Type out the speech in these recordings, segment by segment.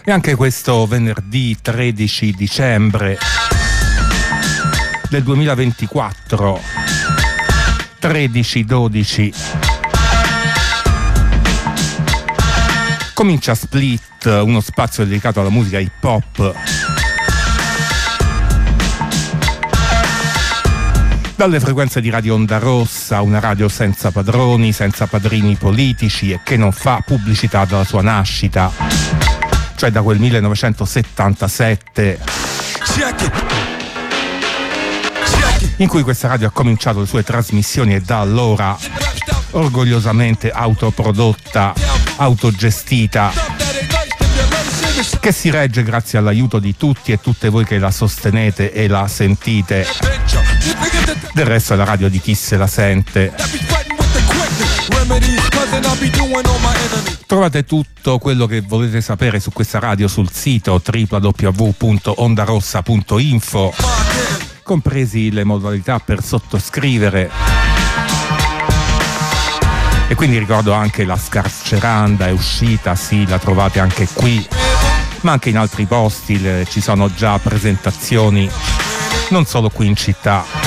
E anche questo venerdì 13 dicembre del 2024, 13-12, comincia Split, uno spazio dedicato alla musica hip hop. Dalle frequenze di Radio Onda Rossa, una radio senza padroni, senza padrini politici e che non fa pubblicità dalla sua nascita, cioè da quel 1977 in cui questa radio ha cominciato le sue trasmissioni e da allora orgogliosamente autoprodotta, autogestita, che si regge grazie all'aiuto di tutti e tutte voi che la sostenete e la sentite. Del resto è la radio di chi se la sente. Trovate tutto quello che volete sapere su questa radio sul sito www.ondarossa.info, compresi le modalità per sottoscrivere. E quindi ricordo anche la scarceranda è uscita, sì, la trovate anche qui, ma anche in altri posti ci sono già presentazioni, non solo qui in città.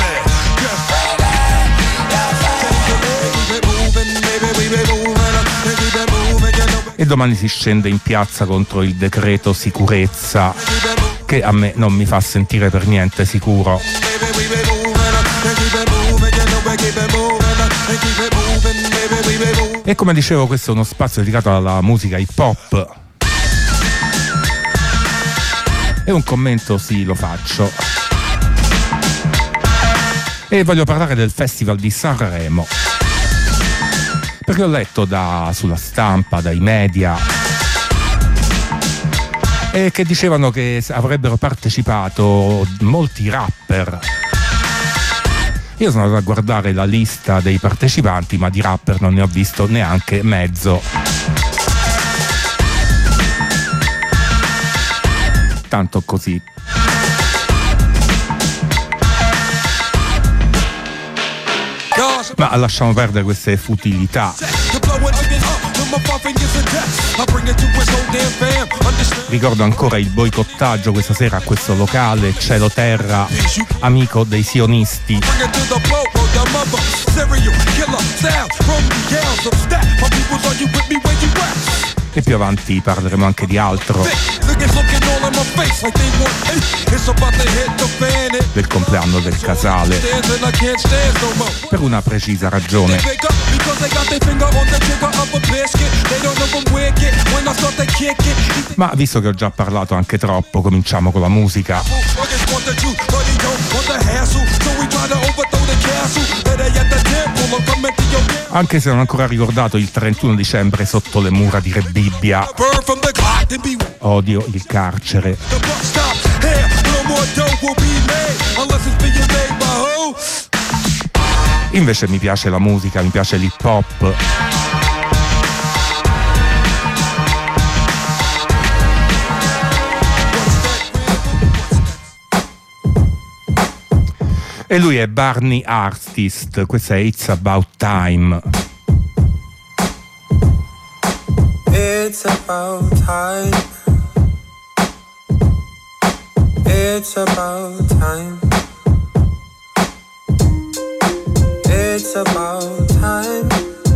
E domani si scende in piazza contro il decreto sicurezza, che a me non mi fa sentire per niente sicuro. E come dicevo, questo è uno spazio dedicato alla musica hip hop. E un commento sì, lo faccio. E voglio parlare del Festival di Sanremo, perché ho letto sulla stampa, dai media, e che dicevano che avrebbero partecipato molti rapper. Io sono andato a guardare la lista dei partecipanti, ma di rapper non ne ho visto neanche mezzo. Tanto così. Ma lasciamo perdere queste futilità. Ricordo ancora il boicottaggio questa sera a questo locale Cielo Terra, amico dei sionisti. E più avanti parleremo anche di altro, del compleanno del Casale, per una precisa ragione. Ma visto che ho già parlato anche troppo, cominciamo con la musica. Anche se non ho ancora ricordato il 31 dicembre sotto le mura di Re Bibbia. Odio il carcere. Invece mi piace la musica, mi piace l'hip hop. E lui è Barney Artist, questa è It's About Time. It's about time. It's about time. It's about time.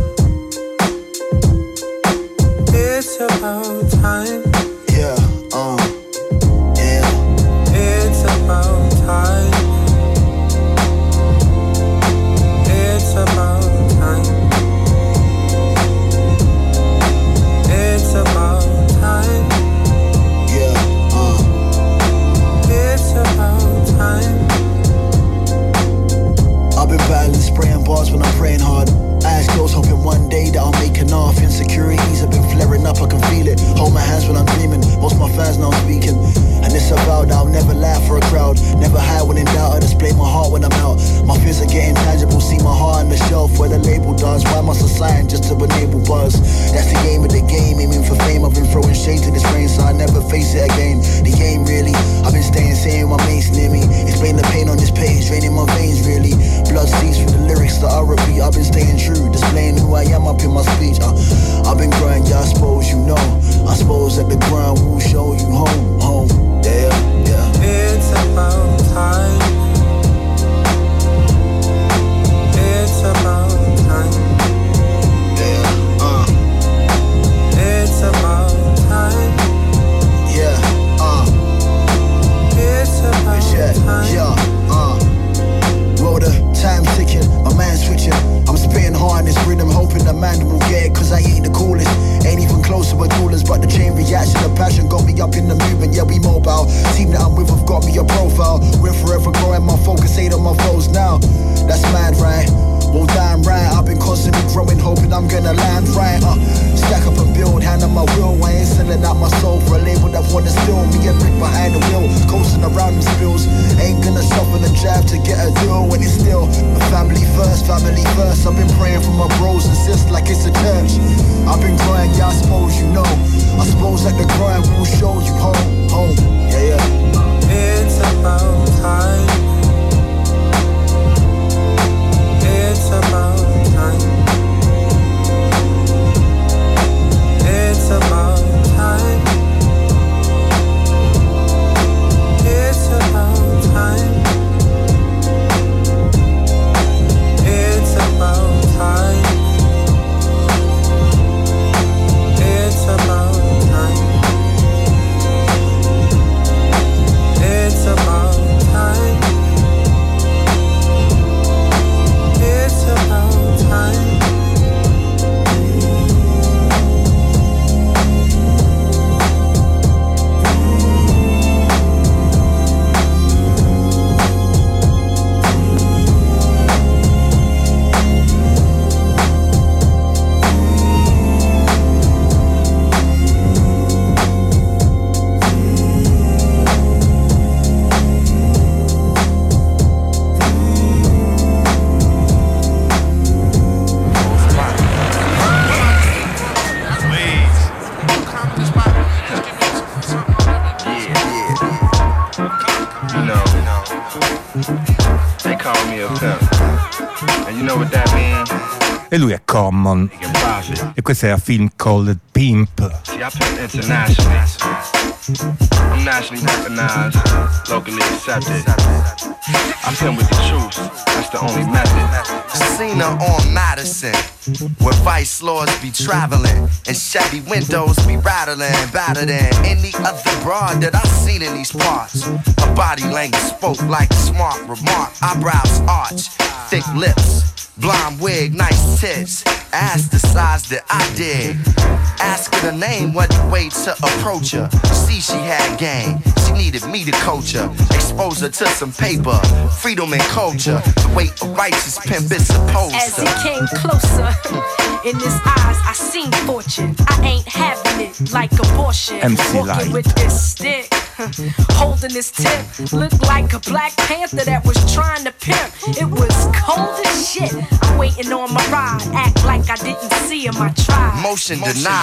It's about time. Yeah, yeah. It's about time. It's about time. It's about time. Yeah, It's about time. I've been battling, spraying bars when I'm praying hard. Eyes closed, hoping one day that I'll make enough. Insecurities have been flaring up, I can feel it. Hold my hands when I'm dreaming, most my fans know I'm speaking. And it's a vow that I'll never lie for a crowd. Never hide when in doubt, I display my heart when I'm out. My fears are getting tangible, see my heart on the shelf where the label does. Why must I sign just to enable buzz? That's the aim of the game, aiming for fame. I've been throwing shade to this rain, so I never face it again. The game really, I've been staying sane with my mates near me. Explain the pain on this page, draining my veins really. Blood seeps through the lyrics that I repeat. I've been staying true, displaying who I am up in my speech. I've been growing, yeah, I suppose you know. I suppose that the grind will show you home, home. Yeah, yeah. It's about time. It's about time. Yeah, It's about time. yeah, It's about time. yeah, well, the time ticking, my man switching. I'm spitting hard in this rhythm, hoping the man will get it, cause I ain't the coolest. Ain't even close to a duelist, but the chain reaction, the passion got me up in the movement, yeah, we mobile. Team that I'm with have got me a profile. We're forever growing, my focus ain't on my foes now. That's mad, right? Well, damn right, I've been constantly growing, hoping I'm gonna land right. Stack up and build, hand on my wheel. I ain't selling out my soul for a label that wanna steal me a brick behind the wheel. Coasting around them spills, ain't gonna suffer the jab to get a deal when it's still family first, family first. I've been praying for my bros and sis like it's a church. I've been crying, yeah, I suppose you know. I suppose that the grind will show you home, home. Yeah, yeah. It's about time. It's about time. It's about time. It's about time. It's about time. It's about time. It's about time. It's about time. They call me a pimp. And you know what that means? E lui è Common. He can profit. E questo è a film called Pimp. See, I pimp internationally. I'm nationally recognized, locally accepted. I pimp with the truth. That's the only method. Seen her on Madison, where vice lords be traveling and Chevy windows be rattling, better than any other broad that I've seen in these parts. Her body language spoke like a smart remark. Eyebrows arch, thick lips, blonde wig, nice tits. Ask the size that I dig. Ask her the name, what the way to approach her. See she had game, she needed me to coach her. Expose her to some paper, freedom and culture. The way a righteous pimp is supposed As to. he came closer, in his eyes I seen fortune. I ain't having it like abortion. MC Walking Light. with this stick, holding this tip. Looked like a Black Panther that was trying to pimp. It was cold as shit. I'm waiting on my ride. Act like I didn't see him, I tried. Motion denied.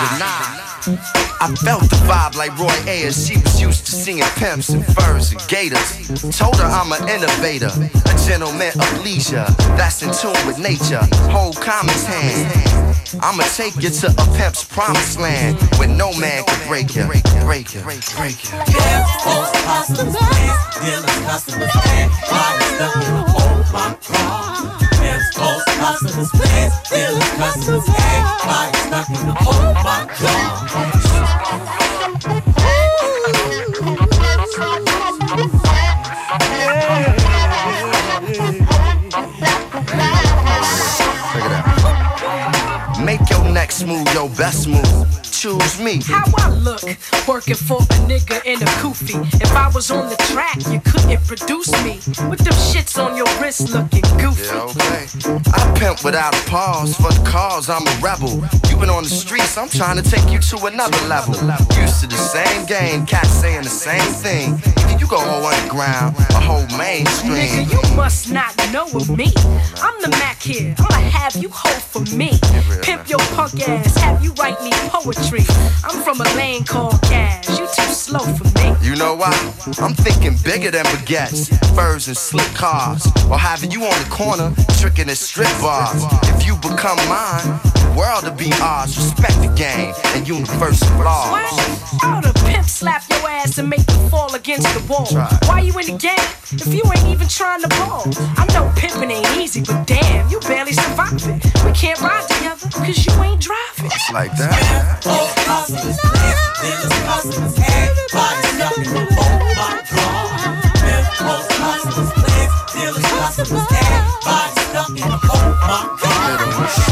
I felt the vibe like Roy Ayers. She was used to seeing pimps and furs and gators. Told her I'm an innovator, a gentleman of leisure that's in tune with nature. Hold commons hand. I'ma take you to a pimp's promised land where no man can break you. Break you. Break you. Pimps, folks, hustlers, bands, dealers, customers, and bodies stuck in a whole block car. Pimps, folks, hustlers, bands, dealers, customers, and bodies stuck in a whole block car. Make your next move your best move. Choose me. How I look, working for a nigga in a kufi. If I was on the track, you couldn't produce me. With them shits on your wrist looking goofy. Yeah, okay. I pimp without a pause. For the cause, I'm a rebel. You been on the streets, I'm trying to take you to another level. Used to the same game, cats saying the same thing. You go whole underground, a whole mainstream. Nigga, you must not know of me. I'm the Mac here, I'ma have you hoe for me. Pimp your punk ass, have you write me poetry. I'm from a lane called Cash, you too slow for me. You know why? I'm thinking bigger than baguettes, furs and slick cars, or having you on the corner tricking at strip bars. If you become mine, the world will be ours. Respect the game and universal laws. I'll the pimp slap your ass and make you fall against the wall. Why you in the game if you ain't even trying to ball? I know pimping ain't easy, but damn, you barely surviving. We can't ride together cause you ain't driving. It's like that. All customers, dealers, customers, everybody stuck in the oh my God. All customers, dealers, customers, everybody stuck in the oh my God.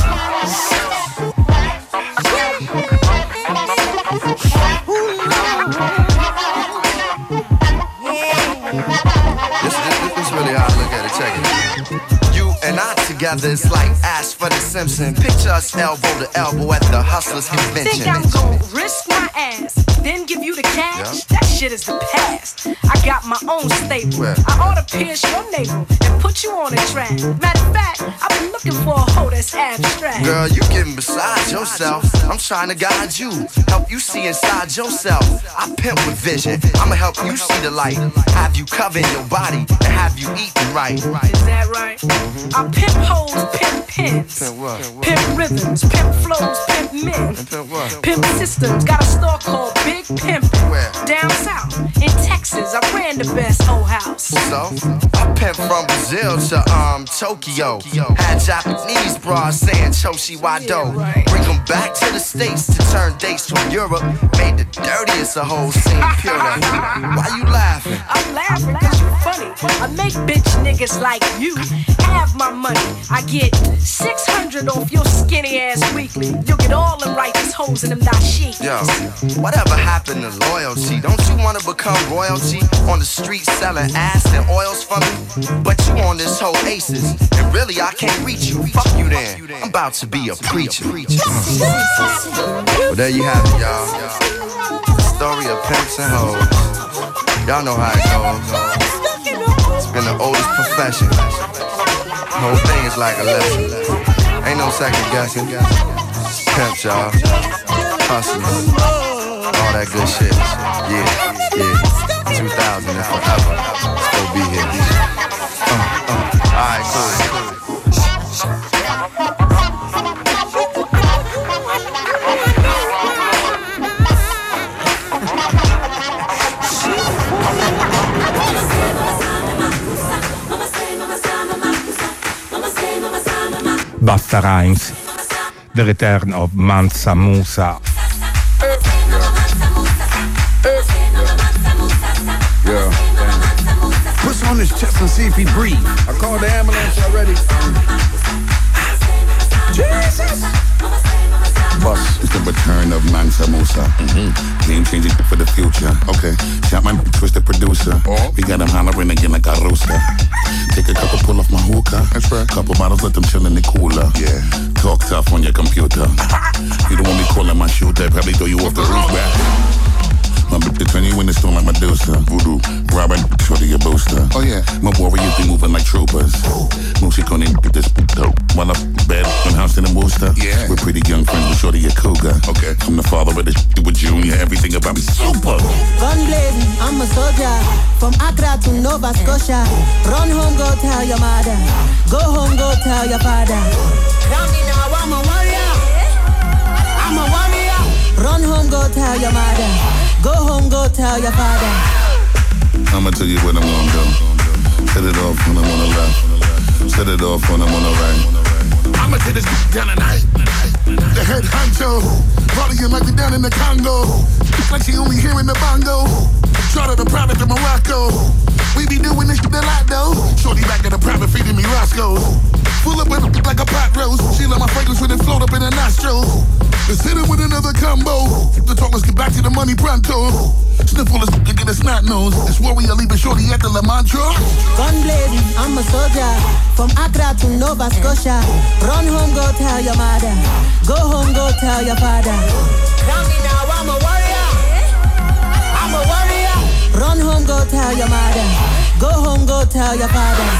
This really how I look at it. Check it. You and I together, it's like Ash for the Simpson. Picture us elbow to elbow at the Hustlers Convention. Think I'm gonna risk my ass, then give you the cash? That shit is the past. I got my own stable. I ought to pierce your navel and put you on a track. Matter of fact, I've been looking for a hoe that's abstract. Girl, you getting beside yourself. I'm trying to guide you, help you see inside yourself. I pimp with vision. I'ma help you see the light, have you covering your body and have you eating right. Is that right? I pimp hoes, pimp pins, pimp rhythms, pimp flows, pimp men, pimp systems. Got a store called Big Pimpin'. Down south in Texas, I ran the best whole house. So I pimp from Brazil to Tokyo. Had Japanese bras saying Choshi Wado. Bring them back to the States to turn dates from Europe. Made the dirtiest of hoes seem purer. Why you laughing? I'm laughing cause you funny. I make bitch niggas like you have my money. I get 600 off your skinny ass weekly. You'll get all them righteous hoes and them dashikis. Yo, whatever happened to loyalty? Don't you wanna become royalty? On the street selling ass and oils for me? But you on this whole Aces, and really I can't reach you. Fuck you then, I'm about to be a preacher. Well, there you have it, y'all. The story of pimps and hoes. Y'all know how it goes. It's been the oldest profession. The whole thing is like a lesson. Ain't no second guessing. Pimps, y'all. Hustlers. All that good shit. Yeah. 2000 and forever. Still be here. Alright, cool. Busta Rhymes, The Return of Mansa Musa. Yeah. Push on his chest and see if he breathes. I called the ambulance already. Jesus! Boss, it's the return of Mansa Musa. Game changing for the future. Okay, shot my twist the producer. We got him hollering again like a rooster. Take a couple, pull off my hookah. That's right. Couple bottles, let them chill in the cooler. Yeah. Talk tough on your computer. You don't want me calling my shooter. Probably throw you off the roof back. My bitch, turn you in the storm like Medusa. Voodoo, Robin, shorty a booster. Oh yeah, my warriors be moving like troopers. Music on get this dope. While I'm bed in house in the Worcester. Yeah, we're pretty young friends with shorty a cougar. Okay, I'm the father of this with Junior. Everything about me super. Gun blazing, I'm a soldier. From Accra to Nova Scotia. Run home, go tell your mother. Go home, go tell your father. Down me now, I'm a warrior. I'm a warrior. Run home, go tell your mother. Go home, go tell your father. I'ma tell you what I'm gonna do. Set it off when I'm on the left. Set it off when I'm on the right. I'ma take this down tonight. The head honcho, partying like we down in the Congo. Like she only hearing the bongo. Short of the private to Morocco. We be doing this shit a lot though. Shorty back at the private feeding me Roscoe. Full up with like a pot roast. She let my fragrance with it float up in her nostril. Let's hit it with another combo. The talk, let's get back to the money pronto. Sniffle is to get a snot nose. This warrior leaving shorty at the La Mantra. Gun blazing, I'm a soldier. From Accra to Nova Scotia. Run home, go tell your mother. Go home, go tell your father. Down me now, I'm a warrior. I'm a warrior. Run home, go tell your mother. Go home, go tell your father.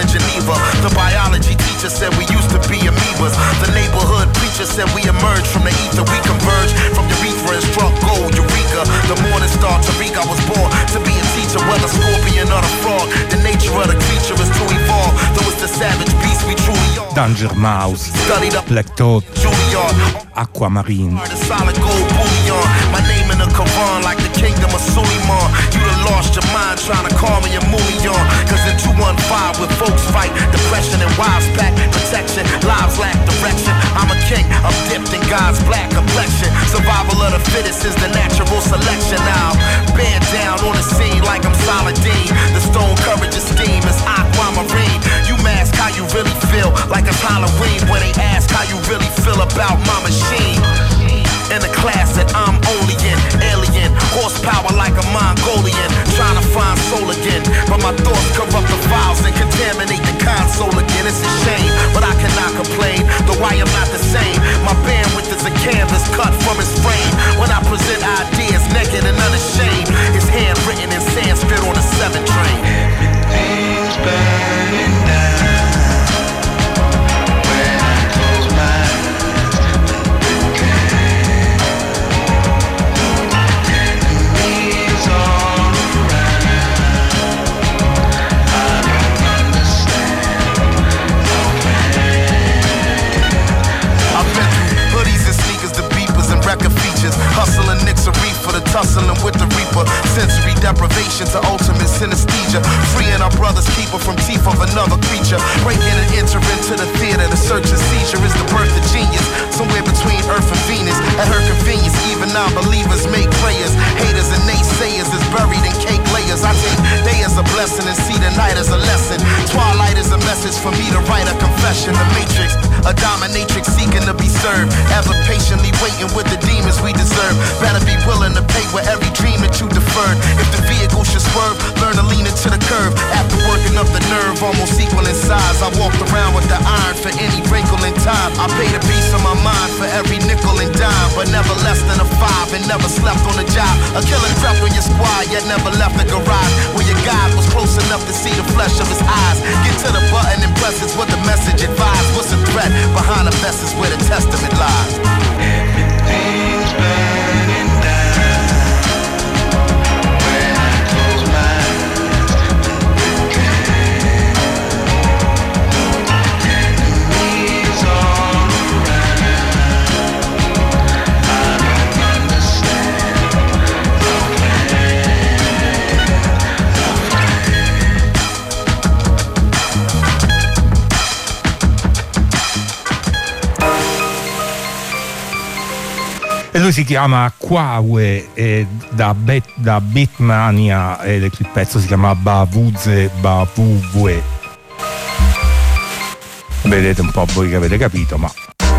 in Geneva. The biology teacher said we used to be amoebas. The neighborhood preacher said we emerged from the ether. We converged from urethra and struck gold, Eureka. The morning star Tariq, I was born to be a teacher. Whether scorpion or the frog, the nature of the creature is to evolve. Though it's the savage beast we truly are. Danger Mouse, Black Toad, Aquamarine. Solid gold bullion. My name in the Quran like the kingdom of Suleiman. You done lost your mind trying to call me a million. Cause in 215 with folks fight depression and wives pack protection. Lives lack direction. I'm a king, I'm dipped in God's black complexion. Survival of the fittest is the natural selection. Now band down on the scene like I'm Saladin. The stone courage of steam is aquamarine. You mask how you really feel like it's Halloween when they ask how you really feel about my machine. In the class that I'm only in, alien, horsepower like a Mongolian, trying to find soul again, but my thoughts corrupt the files and contaminate the console again. It's a shame, but I cannot complain, though I am not the same. My bandwidth is a canvas cut from his frame. When I present ideas naked and unashamed, it's handwritten in Sanskrit on a 7 train. Everything's burning down. Features, hustling nicks a reefer, the tussling with the reaper, sensory deprivation to ultimate synesthesia, freeing our brother's keeper from teeth of another creature, breaking and entering to the theater, the search and seizure is the birth of genius, somewhere between Earth and Venus, at her convenience, even non-believers make prayers, haters and naysayers is buried in cake layers. I take day as a blessing and see the night as a lesson, twilight is a message for me to write a confession. The matrix, a dominatrix seeking to be served, ever patiently waiting with the demons we deserve. Better be willing to pay with every dream that you deferred. If the vehicle should swerve, learn to lean into the curve. After working up the nerve, almost equal in size, I walked around with the iron for any wrinkle in time. I paid a piece of my mind for every nickel and dime, but never less than a 5 and never slept on the job. A killer crept on your squad, yet never left the garage where your guide was close enough to see the flesh of his eyes. Get to the button and press is what the message advised. What's the threat? Behind the vest is where the testament lies. Everything's burning down. When I close my eyes, enemies all around. I don't understand the E lui si chiama Kwawe e da Beatmania e il pezzo si chiama Bavuze Bavuvue. Vedete un po' voi che avete capito, ma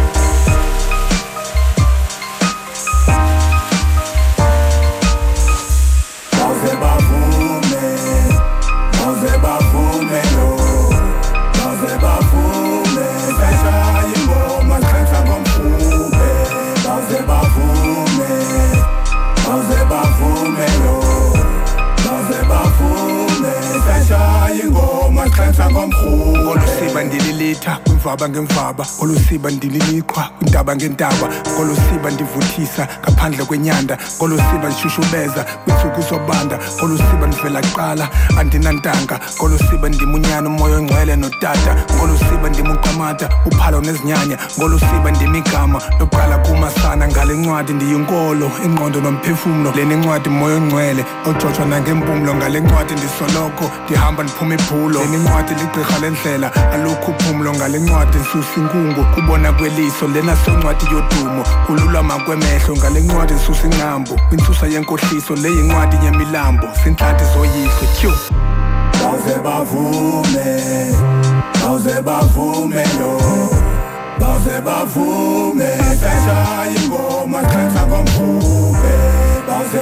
kwimvaba ngemvaba ngolusiba ndililiqhwa kwintaba ngentaba ngolusiba ndivuthisa ngaphandle kwenyanda ngolusiba ndishushubeza kwintsuku zobanda ngolusiba ndivela kuqala andinantanga ngolusiba ndimunyana umoya ongcwele notata ngolusiba ndimuqamata uphalo nezinyanya ngolusiba ndimigama lokuqala kumasana ngale ncwadi ndiyinkolo ingqondo nomphefumlo leni ncwadi moya ongcwele ojojwa nangempumlo ngale ncwadi ndisoloko ndihamba ndiphuma ibhulo leni ncwadi ligqirha lendlela alukho uphumlo ngale ncwadi nsusa inkungu kubona kweliso lena soncwadi yodumo kululama kwemehlo ngale ncwadi nsusa ingqambo kwintsusa yenkohliso le yincwadi yemilambo sinhlanti zoyihlo tyu bawuze bavume lo bawuze bavume beshaya ingoma xhenxa komkhube bawuze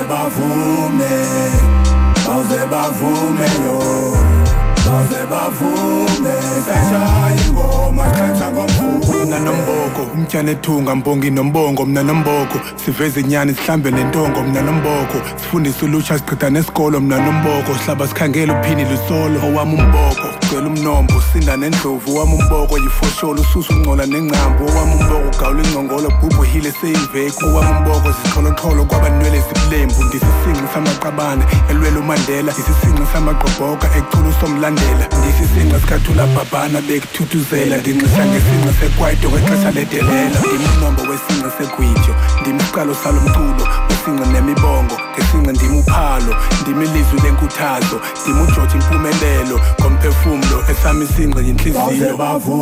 bavume lo bawuze bavume beshaya ingoma xhenxa komkhube nomboko umtyana ethunga mbongi nombongo mna nomboko siveze inyani sihlambe nentongo mna nomboko sifundise ulutsha sichitha nesikolo mna nomboko sihlaba sikhangela uphini lusolo owami umboko gcwele umnombo usinda nendlovu owami umboko yifosholo ususa ungcola nengcambu owami umboko ugawula ingcongolo bhubhu hile seyiveko owami umboko zixholoxholo kwabanwele zibulembu ndisisinqi samaqabane elwela umandela ndisisinqi samagqobhoka ecula usomlandela ndisisinqi sikhathula bhabhana bekuthuthuzela ndinxisa ngesinqi sekwaito ngexesha ledelela ndimnombo wesinqi segwityo ndimsiqalo salo mculo wesinqi nemibongo ngesinqi ndimuphalo ndimilizwi lenkuthazo ndimujoji impumelelo ngomphefumlo esami isinqi yinhliziyo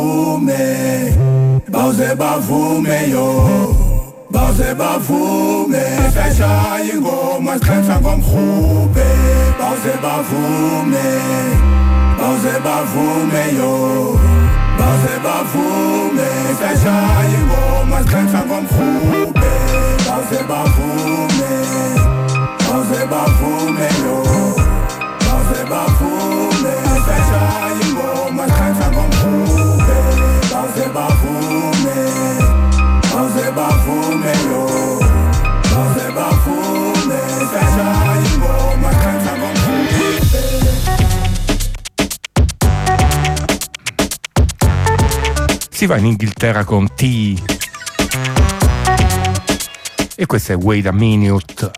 bawuze bavume yo bawuze bavume sashaya ingoma sikhansa ngomrhube bawuze bavume yo bawuze bavume sashaya ingoma sikhansa ngomrhube bawuze bavume yo bawuze bavume sashaya ingoma sikhansa ngomrhube bawuze bavume yo bawuze bavume sashaya ingoma sikhansa ngomrhube. Si va in Inghilterra con T e questo è Wait a Minute.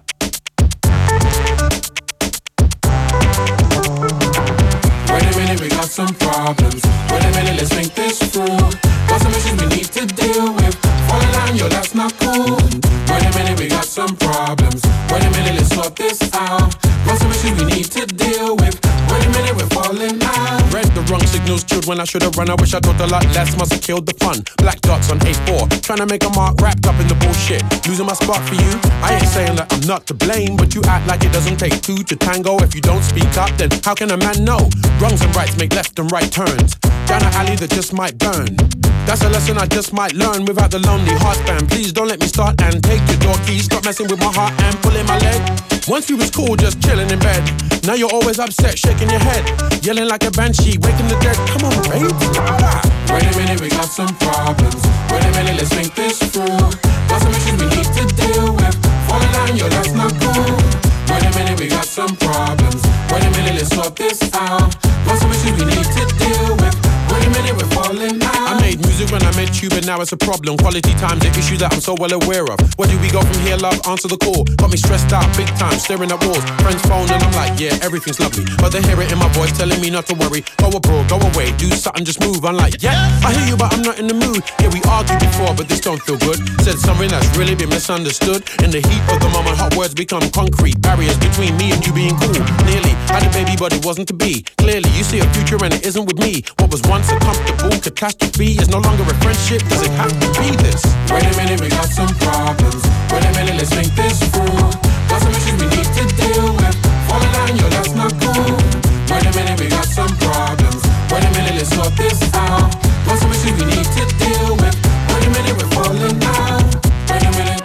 Wait a minute, we got some problems. Wait a minute, let's think this through. Got some issues we need to deal with. Fall in line, yo, that's not cool. Wait a minute, we got some problems. Wait a minute, let's sort this out. Got some issues we need to deal with. Wait a minute, we're falling out. Read the wrong signals, chilled when I should have run. I wish I thought a lot less, must have killed the fun. Black dots on A4, trying to make a mark wrapped up in the bullshit. Losing my spot for you, I ain't saying that I'm not to blame, but you act like it doesn't take two to tango. If you don't speak up, then how can a man know? Wrongs and rights make left and right turns. Down an alley that just might burn. That's a lesson I just might learn without the lonely heartband. Please don't let me start and take your door keys. Stop messing with my heart and pulling my leg. Once we was cool, just chilling in bed. Now you're always upset, shaking your head, yelling like a banshee, waking the dead. Come on, babe. Wait a minute, we got some problems. Wait a minute, let's think this through. Got some issues we need to deal with. Fall in line, yo, that's not cool. Wait a minute, we got some problems. Wait a minute, let's sort this out. Got some issues we need to deal with. Wait a minute, we're falling out. I made music when I made tube, and now it's a problem. Quality time's the issue that I'm so well aware of. Where do we go from here, love? Answer the call. Got me stressed out, big time, staring at walls. Friends phone and I'm like, yeah, everything's lovely. But they hear it in my voice telling me not to worry. Go abroad, go away, do something, just move. I'm like, yeah, I hear you, but I'm not in the mood. Yeah, we argued before, but this don't feel good. Said something that's really been misunderstood. In the heat of the moment, hot words become concrete. Barriers between me and you being cool. Nearly had a baby, but it wasn't to be. Clearly, you see a future and it isn't with me. What was once a comfortable catastrophe is no longer a friendship. Does it have to be this? Wait a minute, we got some problems. Wait a minute, let's think this through. Got some issues we need to deal with. Fall in line, yo, that's not cool. Wait a minute, we got some problems. Wait a minute, let's sort this out. Got some issues we need to deal with. Wait a minute, we're falling out. Wait a minute.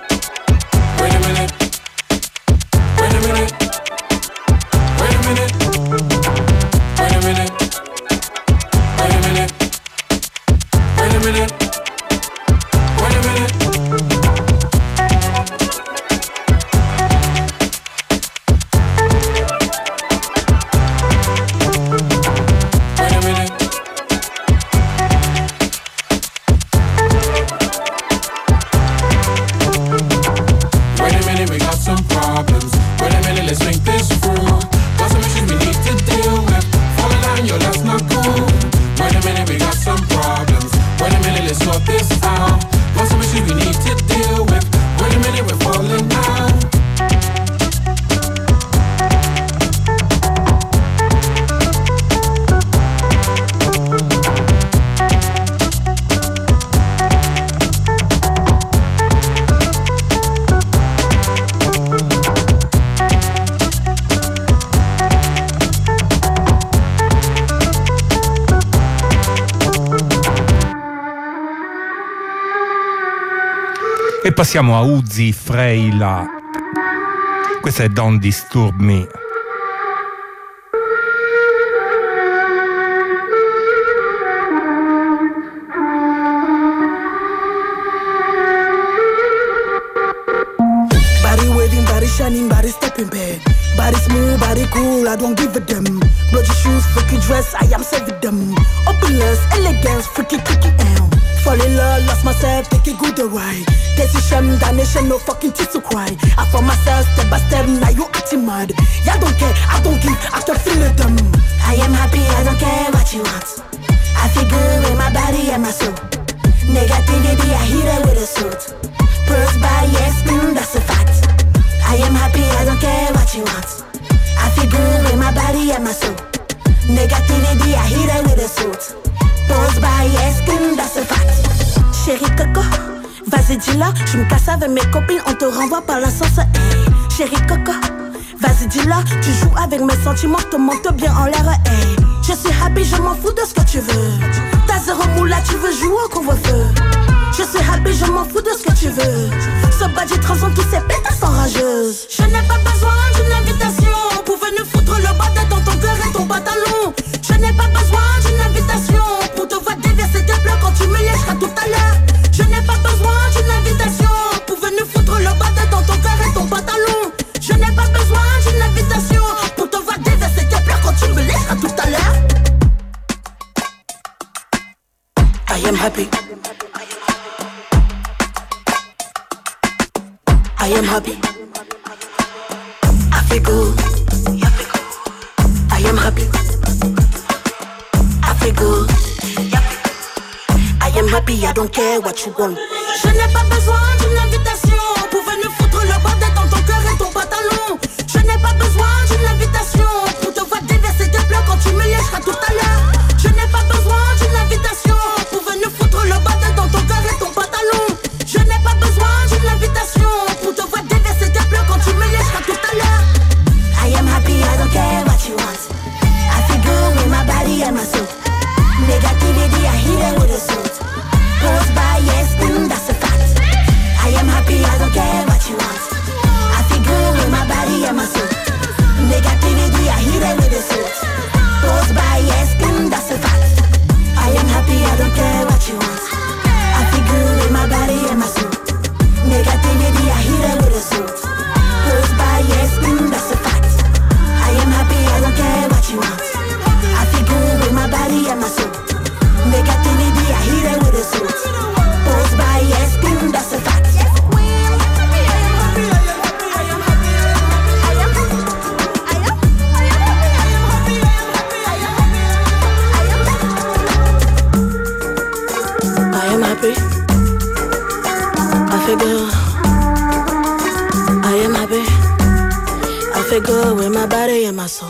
Wait a minute. Wait a minute. Wait a minute. Wait a minute. Wait a minute. Wait a minute. Wait a minute. E passiamo a Uzi Freila. Questa è Don't Disturb Me. shining, body stepping back. Body smooth, body cool, I don't give a damn. Bloody shoes, freaky dress, I am saving them. Openness, elegance, freaky kicky Fall in love, lost myself, take a good ride. Decision, damnation, no fucking tears to cry. I found myself step by step, now you acting mad. Yeah, I don't care, I don't give, I can feel it them. I am happy, I don't care what you want. I feel good with my body and my soul. Negativity, I hit it with a suit. Purse by yes, that's a fact. I am happy, I don't care what you want. I feel good with my body and my soul. Negativity, I hit it with a suit. Pose by yes, that's a fact. Chérie Coco, vas-y dis-la. Je me casse avec mes copines, on te renvoie par l'ascenseur. Hey. Chérie Coco, vas-y dis-la. Tu joues avec mes sentiments, te monte bien en l'air. Hey. Je suis happy, je m'en fous de ce que tu veux. T'as zéro moula, tu veux jouer au couvre-feu. Je suis happy, je m'en fous de ce que tu veux. Ce badge transforme tous ces pétasses en rageuses. Je n'ai pas besoin d'une invitation pour venir foutre le bordel dans ton cœur et ton pantalon. Je n'ai pas besoin d'une invitation pour te voir déverser tes pleurs quand tu me lècheras tout à l'heure. Je n'ai pas besoin d'une invitation pour venir foutre le bordel dans ton cœur et ton pantalon. Je n'ai pas besoin d'une invitation pour te voir déverser tes pleurs quand tu me lècheras tout à l'heure. I am happy. I am happy. I feel good. I am happy. I feel good. I am happy, I don't care what you want. Je n'ai pas besoin d'une invitation pour venir foutre le bordel dans ton cœur et ton pantalon. Je n'ai pas besoin d'une invitation pour te voir déverser tes pleurs quand tu me lècheras tout à l'heure. Je n'ai pas besoin d'une invitation pour venir foutre le bordel dans ton cœur et ton pantalon. Je n'ai pas besoin d'une invitation pour te voir déverser tes pleurs quand tu me lècheras tout à l'heure. I am happy, I don't care what you want. I feel good with my body and my soul. Negativity, I hit it with a suit. Pose by yes, that's a fact. I am happy, I don't care what you want. I feel good with my body and my soul. Negativity, I hit it with a suit. Pose by yes, that's a fact. I am happy, I don't care what you want. I feel good with my body and my soul. Negativity, I hit it with a suit. Pose by yes, that's a fact. I am happy, I don't care what you want. I feel good with my body and my soul. Negativity, I hit it with a suit. Pose by yes, that's a fact. I am happy. I feel good. I am happy. I feel good with my body and my soul.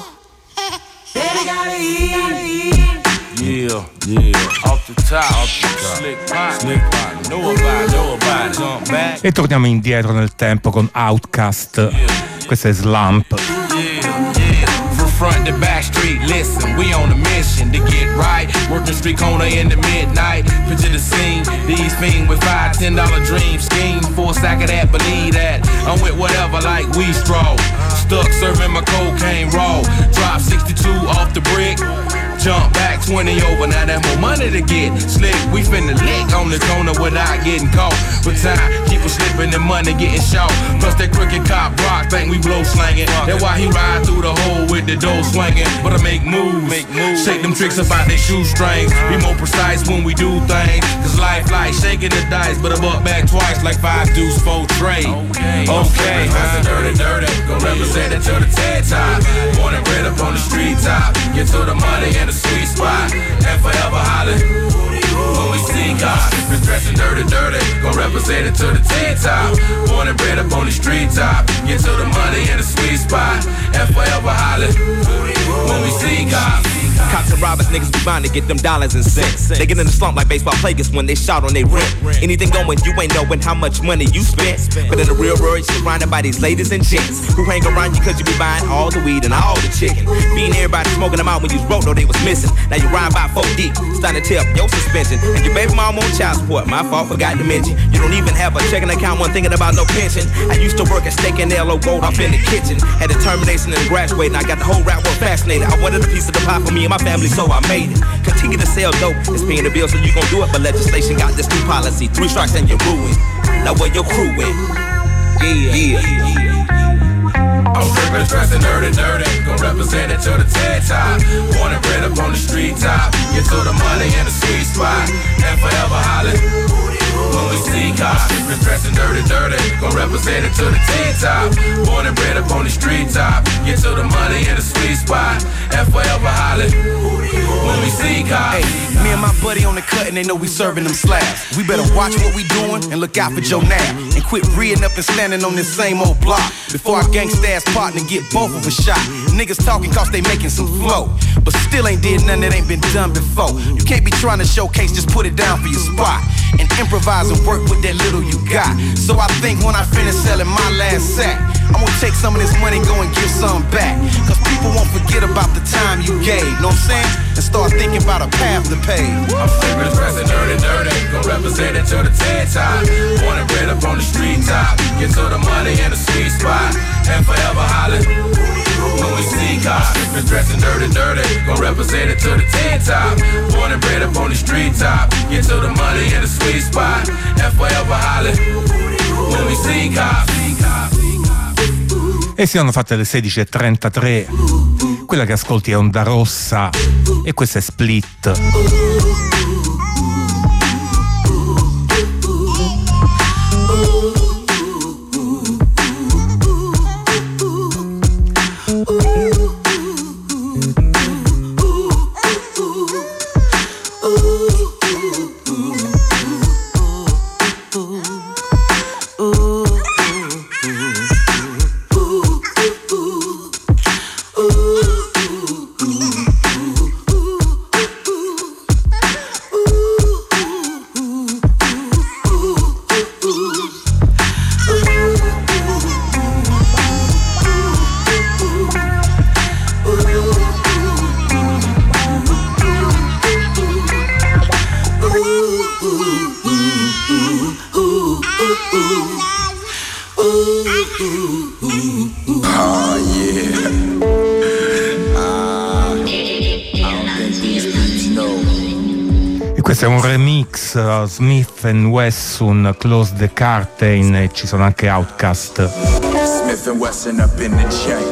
Yeah, off the top, slick pot, know about it, jump back. E torniamo indietro nel tempo con Outkast. Questo è Slump. From front to back street, listen, we on a mission to get right. Working street corner in the midnight. Picture the scene, these fiends with $5, $10 dream scheme. For a sack of that, believe that. I'm with whatever like we stroll. Stuck serving my cocaine raw. Drop 62 off the brick. Jump back 20 over, now that's more money to get. Slick, we finna lick on the corner without getting caught. But time, keep us slipping and money getting short. Plus that crooked cop Brock think we blow slanging. That's why he ride through the hole with the dough swinging. But I make moves, shake them tricks about they shoestrings. Be more precise when we do things. Cause life like shaking the dice, but I buck back twice like 5 deuce 4 trade. Okay, that's dirty, gon' represent it to the TED top. Born and bred up on the street top. Get to the money and the sweet spot, and forever holler when we see God. Been dressing dirty, gon' represent it to the T-top. Born and bred up on the street top. Get to the money and the sweet spot, and forever holler when we see God. Cops and robbers, niggas be bound to get them dollars and cents. They get in the slump like baseball players when they shout on their rent. Anything going, you ain't knowing how much money you spent. But in the real world, you're surrounded by these ladies and gents who hang around you cause you be buying all the weed and all the chicken. Being everybody smoking them out when you wrote, no, they was missing. Now you ride by 4 deep, starting to tear up your suspension. And your baby mom on child support, my fault, forgot to mention. You don't even have a checking account when thinking about no pension. I used to work at Steak and L.O. Gold off in the kitchen. Had determination and graduating, I got the whole rap world fascinated. I wanted a piece of the pie for me and my family, so I made it. Continue to sell dope, it's paying the bill, so you gon' do it. But legislation got this new policy, 3 strikes and you're ruined. Now where your crew went? Yeah. dressing dirty, gon' represent it to the TED top. Born and bred up on the street top. Get to the money in the sweet spot. And forever hollering when we see cops. Shippers dressing dirty, gon' represent it to the T-top. Born and bred up on the street top. Get to the money in the sweet spot. And forever hollering when we see cops. Hey, me and my buddy on the cut and they know we serving them slabs. We better watch what we doing and look out for Joe Nab. And quit reading up and standing on this same old block. Before our gangsta ass partner get both of us shot. Niggas talking cause they making some flow, but still ain't did nothing that ain't been done before. You can't be trying to showcase, just put it down for your spot. And improvise and work with that little you got. So I think when I finish selling my last sack, I'm gonna take some of this money, go and give some back. Cause people won't forget about the time you gave, know what I'm saying? And start thinking about a path to pay. I'm sleeping dressing dirty, gon' represent it to the TED top. Born and bred up on the street top. Get to the money in the sweet spot. And forever hollering when we see cops. Sleeping dressing dirty, gon' represent it to the TED top. Born and bred up on the street top. Get to the money in the sweet spot. And forever hollering when we see cops. E si sono fatte le 16:33. Quella che ascolti è Onda Rossa e questa è Split. Questo è un remix Smith & Wesson, Close the Curtain, e ci sono anche Outkast. Smith & Wesson up in the chain.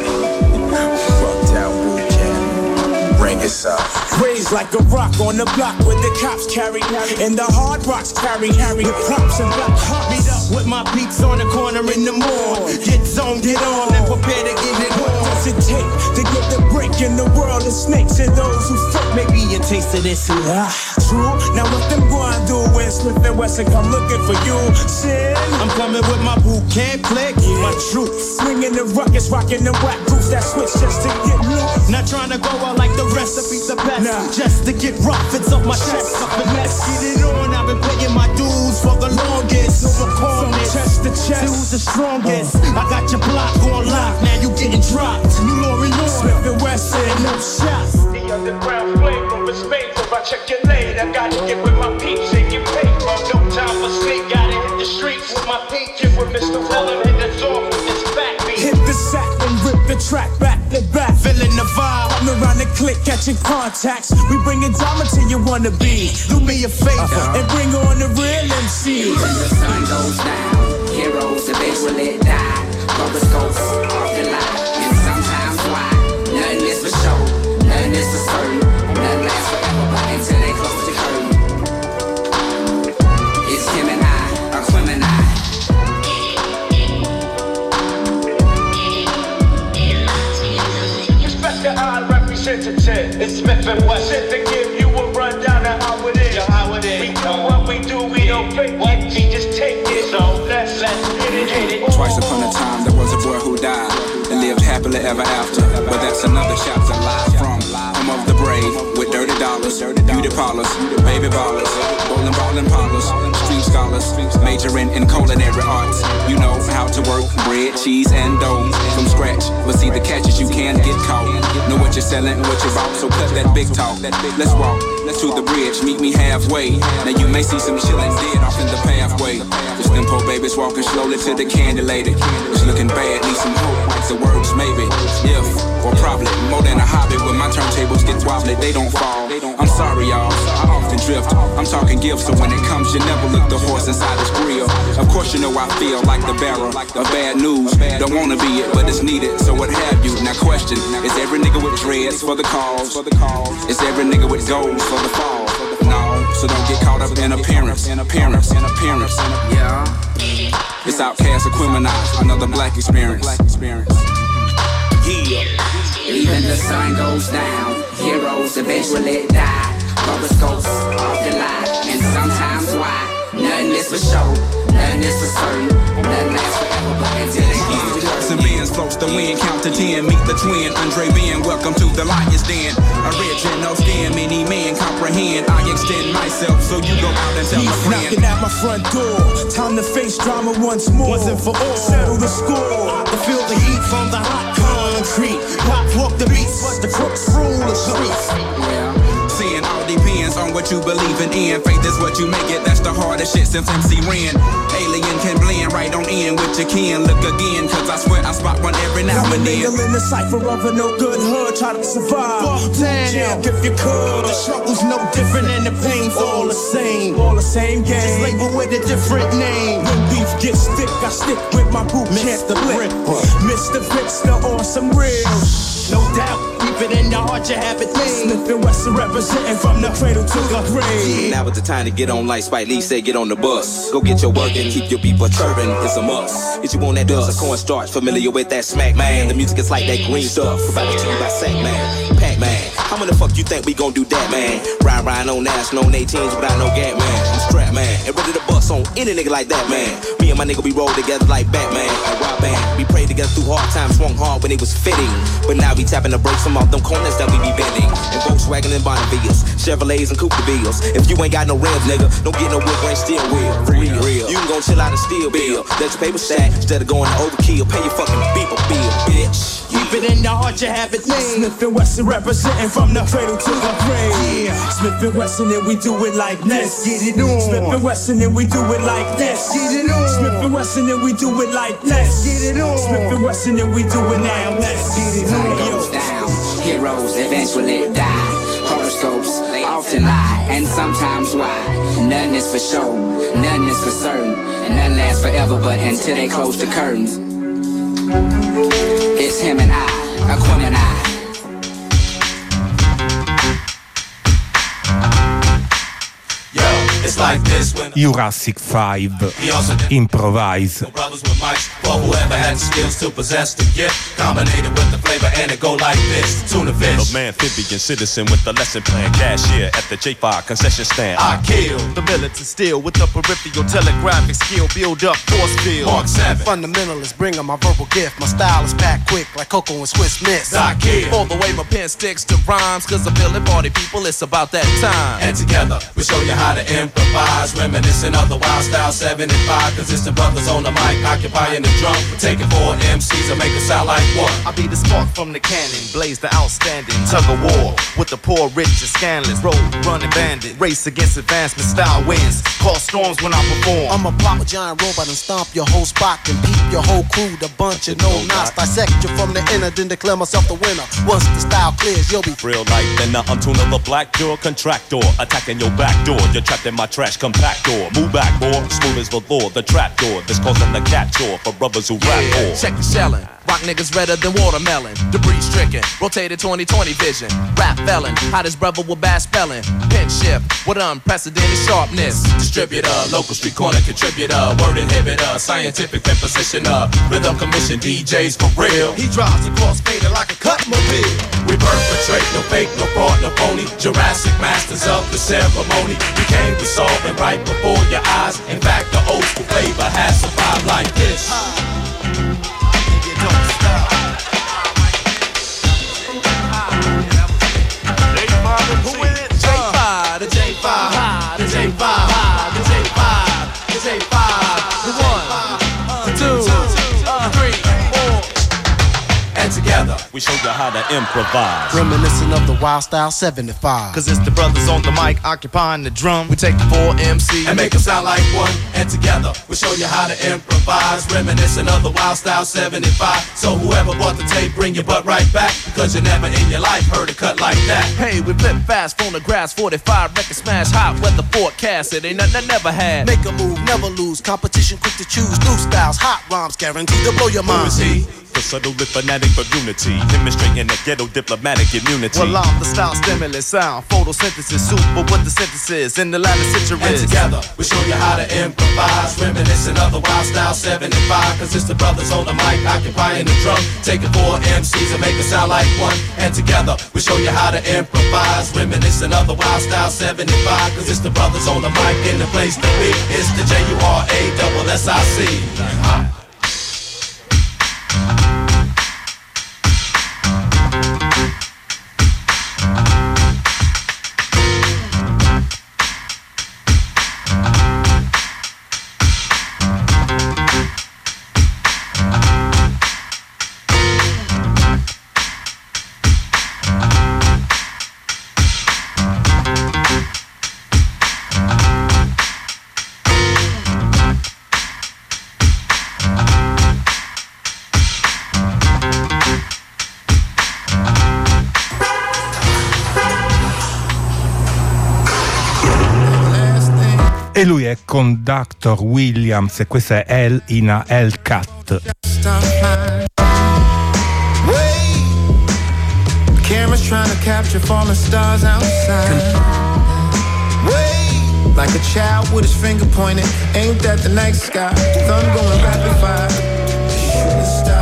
Fucked out boot camp. Bring us up. Raised like a rock on the block where the cops carry, and the hard rocks carry with props and black hearts. Meet up with my peeps on the corner in the morning. Get zone, get on, and prepare to get it on. What does it take to get the break in the world of snakes and those who fuck? Maybe a taste of this. True. Now what them going do when Smith & Wesson come looking for you? Shit. I'm coming with my boot camp click, my troops. Swinging the ruckus, rocking the whack groups that switch just to get loose. Not trying to go out like the recipe's the best. Nah. Just to get rough, off my chest. Up and let's get it on. I've been paying my dues for the longest. So from chest to chest, who's the strongest? I got your block on lock, now you getting dropped. New Lori Lord, Smith & Wesson, no shots. The underground flavor is made. If I check your lane, I gotta get with my peeps and get paid. No time for sleep, gotta hit the streets with my peeps. Get with Mr. Willem, hit the door with this backbeat. Hit the sack and rip the track back to back. Feeling the vibe, I'm around the click, catching contacts. We bringing drama to you wanna be. Do me a favor and bring on the real MC. When the sun goes down, heroes eventually die. Horoscopes often lie, and sometimes why. Nothing is for show, nothing is for certain. Nothing lasts forever, but until they close the curtain. It's Gemini, or Gemini. Special I representative, it's Smith & Wesson to give you a rundown of how it is. We do what we do, we don't fake it. We just take it, so let's get it. Twice upon a time there was a boy who died and lived happily ever after. But that's another chapter. Live from home of the brave with dirty dollars, beauty parlors, baby ballers, bowling parlors, street scholars, majoring in culinary arts. You know how to work bread, cheese, and dough from scratch. But see the catches, you can't get caught. Know what you're selling, what you're about, so cut that big talk. Let's walk to the bridge, meet me halfway. Now you may see some chillin' dead off in the pathway. Just them poor babies walking slowly to the candy lady. It's looking bad, need some hope. the words maybe, if, or probably. More than a hobby when my turntables get wobbly, they don't fall. I'm sorry, y'all, I often drift. I'm talking gifts, so when it comes, you never look the horse inside his grill. Of course, you know I feel like the bearer of bad news. Don't wanna be it, but it's needed, so what have you? Now question, is every nigga with dreads for the cause? Is every nigga with goals for the fall? No, so don't get caught up in appearance. Yeah. It's Outcast Aquemini, another black experience. Yeah. Even the sun goes down, heroes eventually die. Horoscopes often lie, and sometimes why? Nothing is for show, nothing is for certain, nothing lasts forever, but until they get and Benz floats the wind, count to 10, meet the twin, Andre Ben, welcome to the Lion's Den. Original skin, many men comprehend, I extend myself, so you go out and tell my friend. Knocking at my front door, time to face drama once more. Wasn't for all, settle the score. To feel the heat from the hot concrete. Walk the beats, but the crooks rule the streets. Seeing all depends on what you believe in. Faith is what you make it, that's the hardest shit since MC Ren. Alien can blend right on in with your kin. Look again, cause I swear I spot one every now and then. In the cipher of a no good hood, try to survive. Damn, if you could. The struggle's no different and the pain's all the same. All the same game, just labeled with a different name. When beef gets thick, I stick with my boot camp the lip. Mr. Vixter on some real. No doubt, keep it in your heart, you have it made. Smith & Wesson representing from the cradle to the grave. Now is the time to get on like Spike Lee said, get on the bus. Go get your work and keep your people chirping, it's a must. If you want that dust, a cornstarch, familiar with that smack, man. The music is like that green stuff, provided to you by Sack Man, Pac-Man. How many fuck you think we gon' do that, man? Ride on national, on 18s without no gap, man. I'm strapped, man, and ready to bust on any nigga like that, man. Me and my nigga, we roll together like Batman and Rob Band. We prayed together through hard times, swung hard when it was fitting. But now we tapping the brakes from off them corners that we be bending. And Volkswagen and Bonnevilles, Chevrolets and Coupe-de-Villes. If you ain't got no rims, nigga, don't get no wood grain steel wheel. Real. You can go chill out and steal bill. Let your paper stack instead of going to overkill. Pay your fucking people bill, bitch. Keep it in the heart, you have it made. Smith & Wesson representing from the cradle to the grave. Smith & Wesson and we do it like this. Get it on. Smith & Wesson and we do it like this. Get it on. Smith & Wesson and we do it like this. Get it on. Smith & Wesson and we do it now. Let's get it on. Goes down, heroes eventually die. Horoscopes often lie, and sometimes why? Nothing is for show, nothing is for certain, and nothing lasts forever, but until they close the curtains. It's him and I, Aquemini. It's like this when Jurassic 5 Improvise. brothers with mics for whoever had the skills to possess the gift, combinated with the flavor, and it go like this: tuna fish. A amphibian citizen with the lesson plan, cashier at the J5 concession stand. I kill the militant steel with the peripheral telegraphic skill, build up force field. Mark 7. Fundamentalists bringing my verbal gift. My style is packed quick like Coco and Swiss Miss. I kill all the way my pen sticks to rhymes, cause I'm feeling party people, it's about that time. And together we show you how to improvise, reminiscing of the wild style 7 and 5. Consistent brothers on the mic, occupying the drum. We're taking 4 MCs and make it sound like one. I be the spark from the cannon, blaze the outstanding tug of war with the poor, rich, and scandalous. Road running bandit, race against advancement, style wins. Call storms when I perform. I'm a block with giant robot and stomp your whole spot and beat your whole crew. The bunch of no knots, dissect you from the inner, then declare myself the winner. Once the style clears, you'll be real life. Then the untune of the black door contractor, attacking your back door. You're trapped in my trash compactor. Move back, boy, smooth as the law. The trap door that's causing the cat chore for brothers who rap more. Check the shelling. Rock niggas redder than watermelon. Debris stricken, rotated 20/20 vision. Rap felon, hottest brother with bad spelling. Pen shift with unprecedented sharpness. Distributor, local street corner contributor, word inhibitor, scientific impositioner, rhythm commission DJs for real. He drives a crossfader like a cut mobile. We perpetrate no fake, no fraud, no phony. Jurassic masters of the ceremony. We came to solve it right before your eyes. In fact, the old school flavor has survived like this. and together we show you how to improvise. Reminiscent of the Wild Style 75. Cause it's the brothers on the mic occupying the drum. We take the 4 MC and make them sound like one. And together we show you how to improvise. Reminiscent of the Wild Style 75. So whoever bought the tape, bring your butt right back. Because you never in your life heard a cut like that. Hey, we flip fast, phonographs, 45, record smash, hot weather forecast. It ain't nothing I never had. Make a move, never lose. Competition quick to choose. New styles, hot rhymes, guaranteed to blow your mind. Who is he? The subtle fanatic for unity, demonstrating the ghetto diplomatic immunity. Well, I'm the style stimulus sound, photosynthesis, super with the synthesis in the latter centuries. And together we show you how to improvise. Reminiscent of the Wild Style 75. Cause it's the brothers on the mic occupying the drum. Taking 4 MCs and make it sound like one. And together we show you how to improvise. Reminiscent of the Wild Style 75. Cause it's the brothers on the mic in the place to be. It's the JURASSIC. E lui è con Dr. Williams e questa è Hell in a Hellcat. Cameras trying to capture falling stars outside. Wait, like a child with his finger pointed. Ain't that the night sky? Thumb going rapid fire. Shooting star.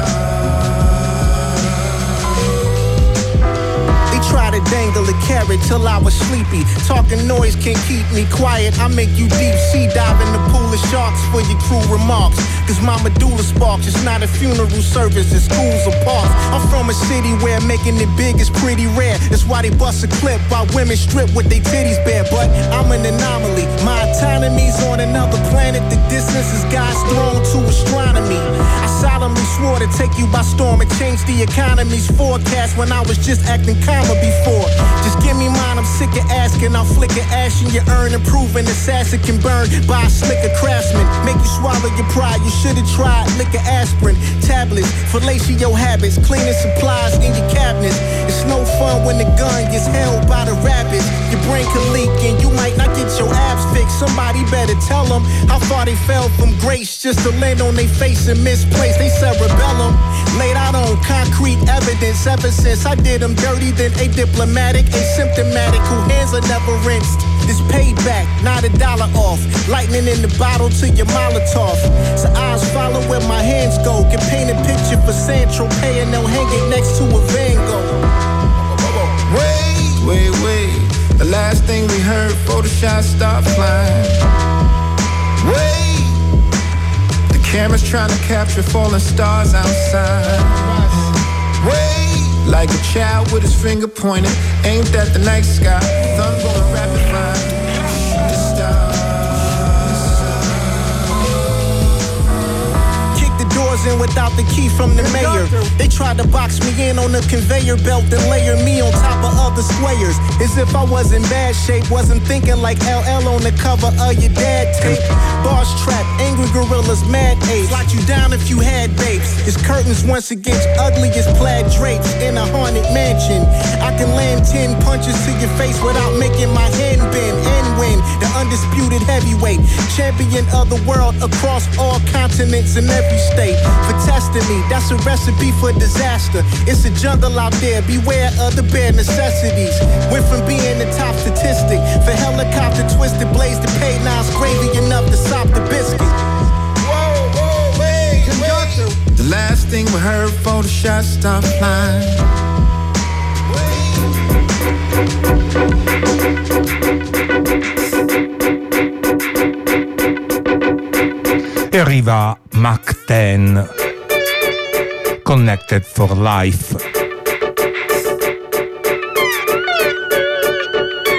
Try to dangle a carrot till I was sleepy. Talking noise can't keep me quiet. I make you deep sea dive in the pool of sharks for your crew remarks. Cause my medulla sparks. It's not a funeral service, it's schools or parks. I'm from a city where making it big is pretty rare. That's why they bust a clip while women strip with their titties bare. But I'm an anomaly. My autonomy's on another planet. The distance is God's throne to astronomy. I solemnly swore to take you by storm and change the economy's forecast when I was just acting calmer before. Just give me mine, I'm sick of asking. I'll flicker ash in your urn and prove an assassin can burn by a slicker craftsman. Make you swallow your pride, you should've tried liquor aspirin. Tablets, fellatio habits, cleaning supplies in your cabinets. It's no fun when the gun gets held by the rabbits. Your brain can leak and you might not get your abs fixed. Somebody better tell them how far they fell from grace just to land on their face and misplaced. They cerebellum, laid out on concrete evidence ever since I did them dirty, then diplomatic, asymptomatic, who hands are never rinsed. This payback, not $1 off. Lightning in the bottle to your Molotov. So eyes follow where my hands go. Can paint a picture for Central Pay and they'll hang it next to a Van Gogh. Wait. The last thing we heard, Photoshop start flying. Wait. The camera's trying to capture falling stars outside. Wait. Like a child with his finger pointed. Ain't that the night sky? Thumb going rapid fire. Doors in without the key from the mayor. They tried to box me in on a conveyor belt and layer me on top of other squares. As if I was in bad shape, wasn't thinking like LL on the cover of your dad tape. Boss trap, angry gorillas, mad apes. Lock you down if you had babes. His curtains once again ugly as plaid drapes in a haunted mansion. I can land 10 punches to your face without making my hand bend and win. The undisputed heavyweight, champion of the world across all continents and every state. For testing me, that's a recipe for disaster. It's a jungle out there, beware of the bare necessities. Went from being the top statistic for helicopter twisted blades to pay nines gravy enough to sop the biscuit. Whoa, wait. The last thing we heard, Photoshop start flying. E arriva Mac 10, Connected for Life.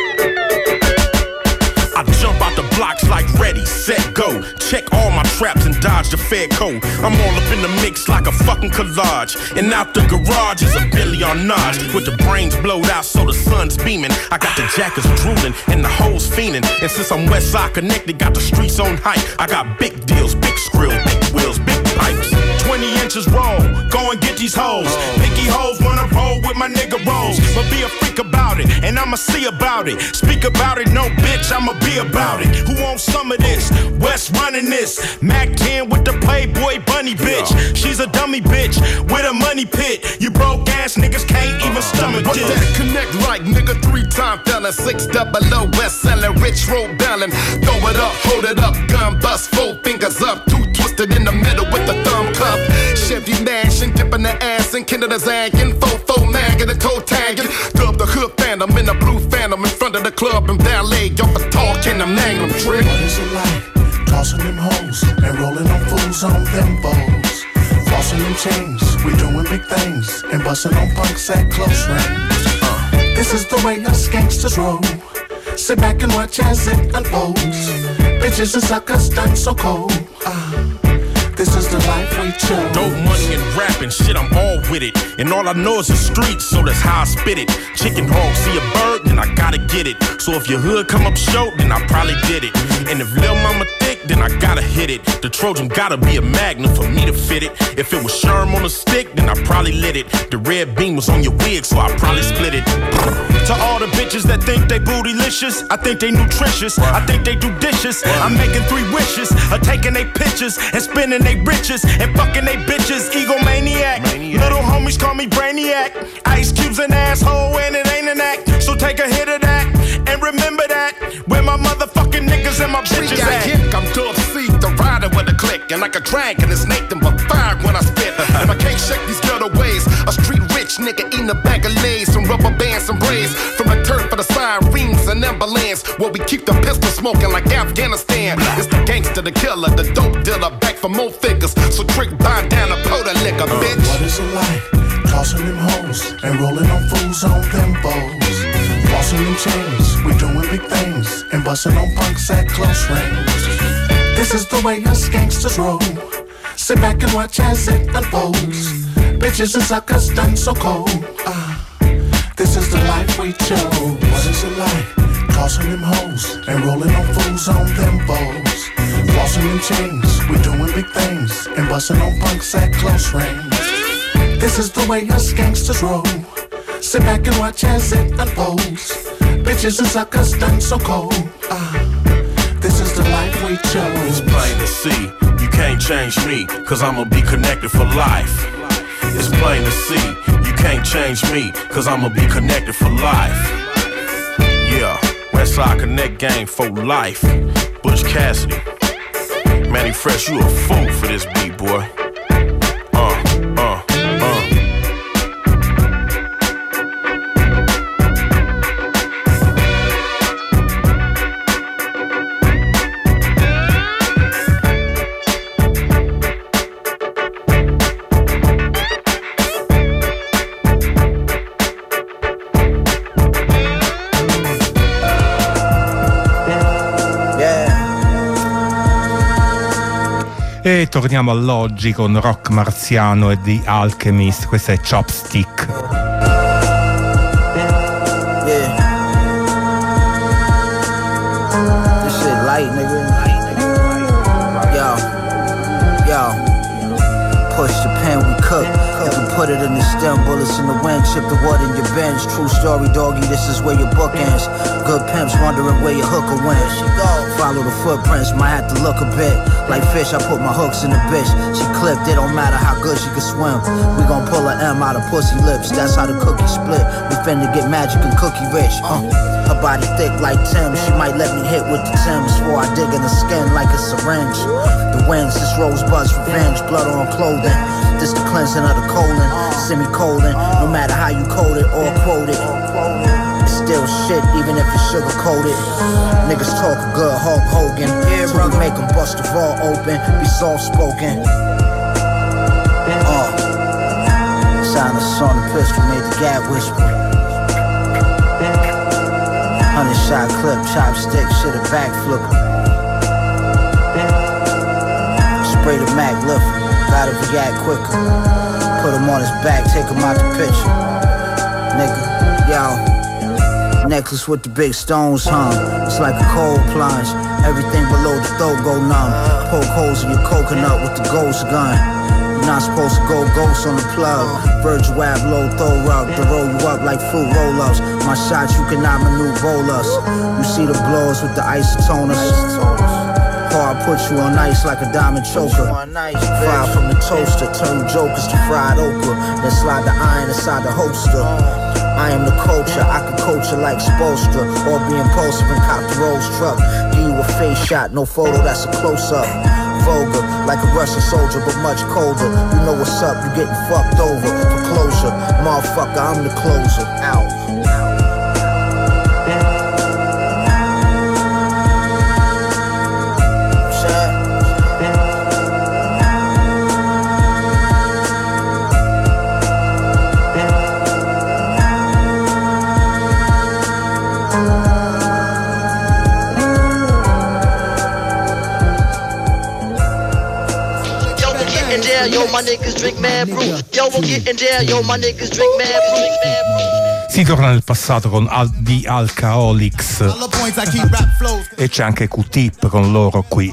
I jump out the blocks like ready, set, go. Check all my traps and dodge the Fed code. I'm all up in the mix like a fucking collage. And out the garage is a Billy Arnage with the brains blowed out so the sun's beaming. I got the jackets drooling and the hoes fiending. And since I'm West Side connected, got the streets on hype. I got big deals, big skrill, big wheels, big pipes. 20 inches roll, go and get these hoes. Picky hoes wanna roll with my nigga rolls. But be a freak about it, and I'ma see about it. Speak about it, no bitch, I'ma be about it. Who wants some of this? West running this. Mac 10 with the Playboy bunny bitch. She's a dummy bitch with a money pit. You broke ass niggas can't even stomach this. What's that connect like, nigga? 3-time felon, 600 West selling, rich road bellin'. Throw it up, hold it up, gun bust, 4 fingers up, 2 twisted in the middle with the thumb cup. Chevy mashing, dipping the ass and kindle the zagging. Fofo magging and toe tagging. Dub the hood phantom in the blue phantom in front of the club and valet. Y'all for talking the magnum trick. What is it like? Tossing them hoes and rolling on fools on them bows. Flossing them chains, we doing big things and busting on punks at close range. This is the way us gangsters roll. Sit back and watch as it unfolds. Bitches and suckers done so cold. This is the life we chose. Dope money and rapping, shit, I'm all with it. And all I know is the streets, so that's how I spit it. Chicken hog, see a bird, then I gotta get it. So if your hood come up short, then I probably did it. And if Lil Mama thick, then I gotta hit it. The Trojan gotta be a Magnum for me to fit it. If it was Sherm on a stick, then I probably lit it. The red beam was on your wig, so I probably split it. To all the bitches that think they bootylicious, I think they nutritious, I think they do dishes. I'm making 3 wishes of taking they pictures and spending they riches and fucking they bitches. Egomaniac, little homies call me Brainiac. Ice Cube's an asshole and it ain't an act. So take a hit of that and remember that where my motherfucking niggas and my bitches at. Hit, I'm Dub C, the rider with a click. And like a dragon, it's Nathan but fire when I spit. And I can't shake these ghetto ways. A street rich nigga eating a bag of lays, some rubber bands, some braids. From the turf for the sirens and ambulance, where we keep the pistol smoking like Afghanistan. It's the gangster, the killer, the dope dealer, back for more figures. So trick bind down a powder liquor, bitch. What is it like? Tossing them hoes and rolling on fools on them bows. Flossing them chains, we doing big things and busting on punks at close range. This is the way us gangsters roll. Sit back and watch as it unfolds. Bitches and suckers done so cold. This is the life we chose. What is it like? Tossing them hoes and rolling on fools on them bows. Flossing them chains, we doing big things and busting on punks at close range. This is the way us gangsters roll. Sit back and watch as it unfolds. Bitches and suckers done so cold. This is the life we chose. It's plain to see, you can't change me, cause I'ma be connected for life. It's plain to see, you can't change me, cause I'ma be connected for life. Yeah, Westside Connect gang for life. Butch Cassidy, Manny Fresh, you a fool for this beat, boy. E torniamo all'oggi con Rock Marziano e The Alchemist. Questa è Chopstick. Yeah. This shit light, nigga. Yo. Push the pen, we cook. You can put it in the stem, bullets in the wind, chip the wood in your bench. True story, doggy, this is where your book ends. Good pimps wondering where your hooker went. Follow the footprints, might have to look a bit like fish. I put my hooks in the bitch. She clipped, it don't matter how good she can swim. We gon' pull a M out of pussy lips. That's how the cookie split. We finna get magic and cookie rich. Her body thick like Tim. She might let me hit with the Timbs before I dig in the skin like a syringe. The winds, this rosebud's revenge. Blood on clothing. This the cleansing of the colon. Semicolon. No matter how you code it or quote it. Still shit, even if it's sugar coated. Niggas talk a good Hulk Hogan. Yeah, brother, make them bust the vault open. Be soft spoken. Silence on the pistol made the gap whisper. 100-shot clip, chopstick, shit a backflip. Spray the Mac, lift him. Gotta react quicker. Put him on his back, take him out the picture. Nigga, yo. Necklace with the big stones hung. It's like a cold plunge. Everything below the throat go numb. Poke holes in your coconut with the ghost gun. You're not supposed to go ghost on the plug. Virgil Abloh, throw rug to roll you up like fruit roll-ups. My shots, you cannot maneuver us. You see the blowers with the isotoners. Or I put you on ice like a diamond choker. Fire from the toaster, turn jokers to fried okra. Then slide the iron inside the holster. I am the culture, I can coach you like Spolstra. Or be impulsive and cop the Rolls truck. Give you a face shot, no photo, that's a close-up. Vulgar, like a Russian soldier, but much colder. You know what's up, you getting fucked over. For closure, motherfucker, I'm the closer. Out. Yo, my niggas drink mad brew. Yo, we'll get in there. Yo, my niggas drink mad brew. Si torna nel passato con The Alcoholics e c'è anche Q-Tip con loro qui.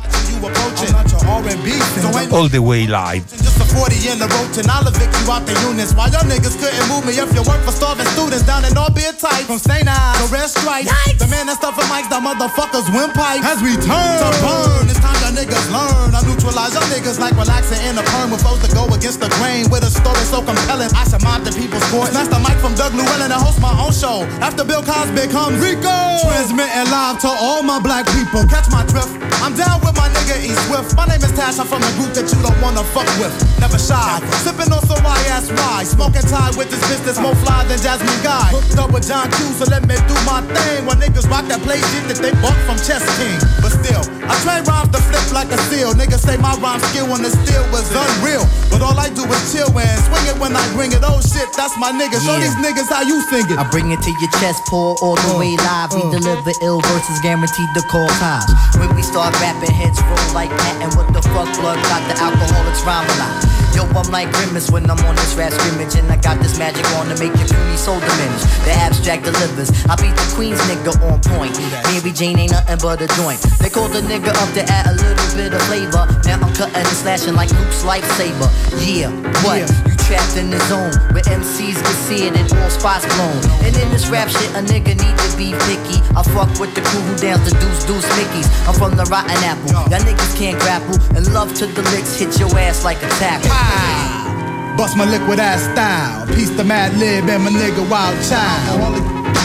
All the Way Live. Just a 40 in the road and I'll evict you out the units. While y'all niggas couldn't move me if you work for starving students down in Albeit Type. From St. Ives to Red Stripe. The man that stuff for mics, the motherfuckers windpipe has returned to burn. It's time y'all niggas learn. I neutralize y'all niggas like relaxing in a perm with foes to go against the grain. With a story so compelling, I should mob the people's court. Snatch the mic from Doug Llewellyn and host my own show. After Bill Cosby comes Rico. Transmitting live to all my black people. Catch my drift. I'm down with my nigga E Swift. My name is Tash, I'm from the group that you don't wanna fuck with. Never shy, sipping on some YSY. Smoking Tide with this business more fly than Jasmine Guy. Hooked up with John Q, so let me do my thing. When niggas rock that play shit that they bought from Chess King. But still, I train rhymes to flip like a seal. Niggas say my rhyme skill on the steel was unreal. But all I do is chill and swing it when I bring it. Oh shit, that's my nigga. Show these niggas how you sing it. I bring it to your chest, pour all the way live. We deliver ill verses guaranteed to call time. When we start rapping, heads roll like that. And what the fuck, blood got the alcoholics rhyme a lot. Yo, I'm like Grimace when I'm on this rap scrimmage. And I got this magic on to make your puny soul diminish. The abstract delivers. I beat the Queen's nigga on point. Mary Jane ain't nothing but a joint. They called the nigga up to add a little bit of flavor. Now I'm cutting and slashing like Luke's lightsaber. Yeah, what? You trapped in the zone where MCs can see it and all spots blown. And in this rap shit, a nigga need to be picky. I fuck with the crew who dance the deuce Mickeys. I'm from the rotten apple. Y'all niggas can't grapple. And love to the licks hit your ass like a tackle. Bust my liquid ass style. Peace to Mad Lib and my nigga Wild Child.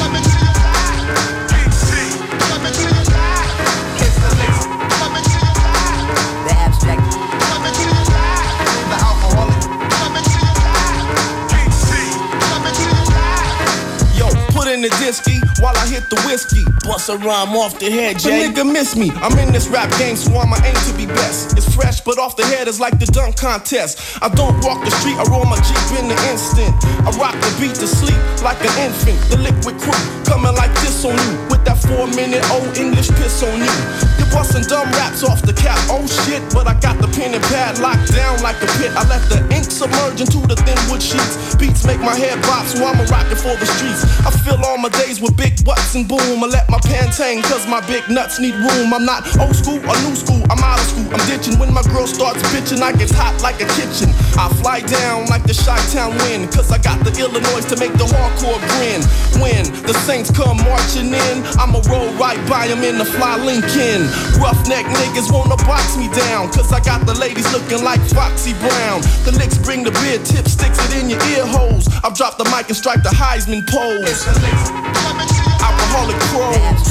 In the disky while I hit the whiskey. Bust a rhyme off the head, Jay. The nigga miss me. I'm in this rap game, so I'ma aim to be best. It's fresh, but off the head is like the dunk contest. I don't walk the street, I roll my Jeep in the instant. I rock the beat to sleep like an infant. The liquid crew coming like this on you. With that 4-minute old English piss on you. You're busting dumb raps off the cap, oh shit. But I got the pen and pad locked down like a pit. I let the ink submerge into the thin wood sheets. Beats make my head bop, so I'ma rock it for the streets. I feel all my days with big butts and boom. I let my pants hang cause my big nuts need room. I'm not old school or new school, I'm out of school. I'm ditching when my girl starts bitching. I get hot like a kitchen. I fly down like the Chi-Town wind. Cause I got the Illinois to make the hardcore grin. When the Saints come marching in, I'ma roll right by them in the fly Lincoln. Roughneck niggas wanna box me down. Cause I got the ladies looking like Foxy Brown. The licks bring the beer tip, sticks it in your ear holes. I've dropped the mic and strike the Heisman pose. Alcoholic pros.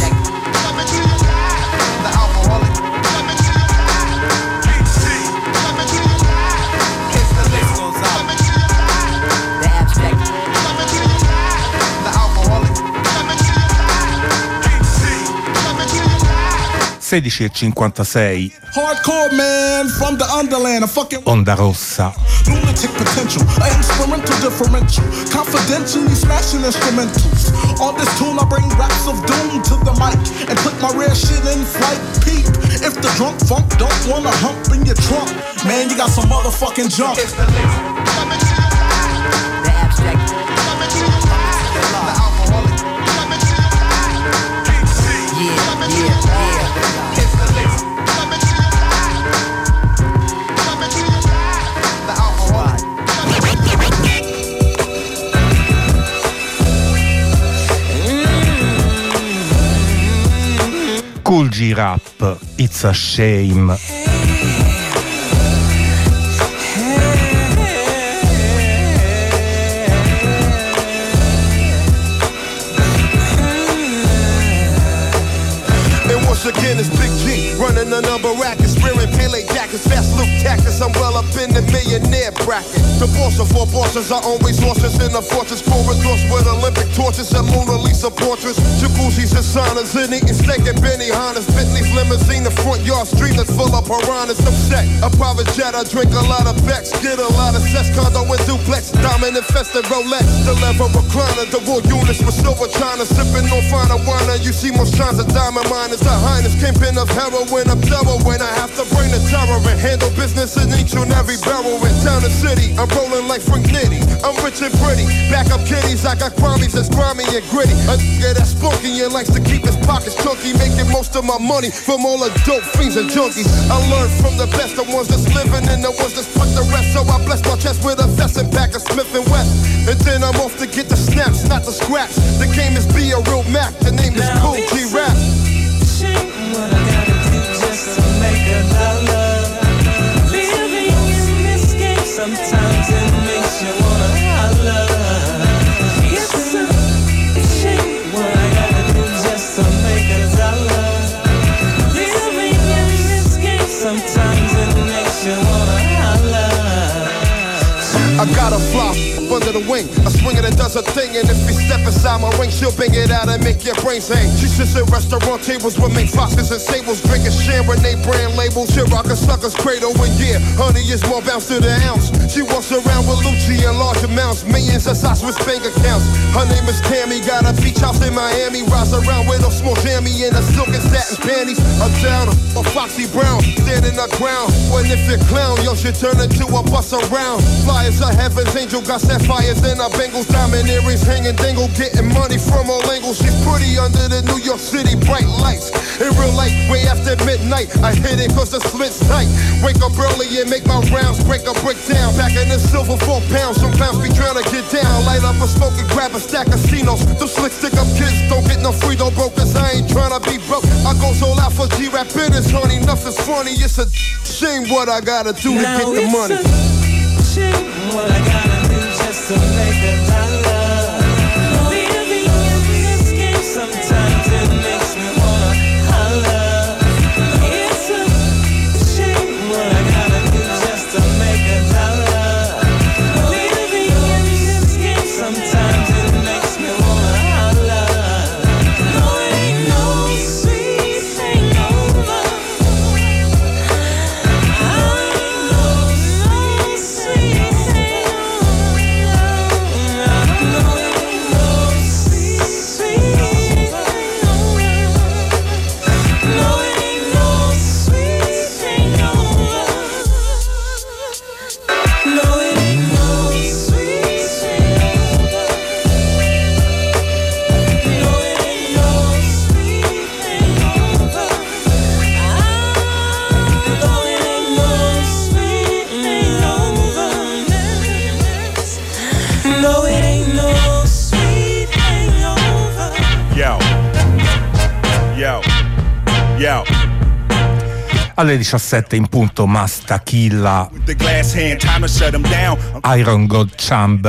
The alcoholic. 16:56. Hardcore man from the underland, a fucking Onda Rossa. lunatic potential, an instrumental differential, confidentially smashing instrumentals. On this tune I bring raps of doom to the mic and put my rare shit in flight. Peep, if the drunk funk don't wanna hump in your trunk, man, you got some motherfucking junk. The abstract. Kool G Rap, It's a Shame. Again, it's Big G, running a number rackets, wearing Pele jackets, fast loop tactics. I'm well up in the millionaire bracket. The boss of four bosses are always horses in the fortress corridors with Olympic torches and Mona Lisa portraits. Jacuzzis and saunas and eating steak and Benihana's. Bentley's limousine, the front yard street that's full of piranhas. I'm set, a private jet, I drink a lot of Becks, get a lot of sex, condo and duplex, diamond infested Rolex, the leather recliner, the wool units with silver china, sipping on finer wine. You see most shines of diamond miners. The highness kingpin of heroin, I'm thorough when I have to bring the terror and handle business in each and every barrel in town and city. I'm rolling like Frank Nitty, I'm rich and pretty. Back up kitties, I got crummies that's grimy and gritty. A nigga that's spunky and likes to keep his pockets chunky, making most of my money from all the dope fiends and junkies. I learned from the best, the ones that's living and the ones that's put the rest. So I bless my chest with a vest and back of Smith & West. And then I'm off to get the snaps, not the scraps. The game is be a real Mac, the name is Kool G Rap. What I gotta do just to make a dollar. Living in this game sometimes it makes you wanna holler. It's a shame what I gotta do just to make a dollar. Living in this game sometimes it makes you wanna holler. I got a flop under the wing, I swing it and does a thing. And if you step inside my ring, she'll bang it out and make your brains hang. She sits at restaurant tables with make foxes and sables, drinking Chardonnay brand labels. She rock a sucker's cradle and yeah, honey is more bounce to the ounce. She walks around with Lucci in large amounts, millions of size with bank accounts. Her name is Tammy, got a beach house in Miami, rides around with a small jammy in a silk and satin panties. A downer, a Foxy Brown, standing the ground. When if you clown, yo, she turn into a bus around. Flyers of heaven's angel, got sapphires in her bangles, diamond earrings hanging dangle, getting money from all angles. She's pretty under the New York City bright lights. In real life, way after midnight, I hit it cause the slit's tight. Wake up early and make my rounds, break a brick down. Back in the silver 4 pounds, some pounds be trying to get down. Light up a smoke and grab a stack of Cinos. Them slick stick up kids don't get no free, don't broke, cause I ain't trying to be broke. I go all out for G-Rap business, honey, nothing's funny. It's a shame what I gotta do to get the money. Shame what I gotta do just to make a dollar. Living in this game sometimes it makes me wanna holler. It's a shame what I gotta do just to make a dollar. Living in this game sometimes it makes me wanna holler. No, it ain't no sweet thing over. Alle 17 in punto Masta Killa, Iron God Chamber.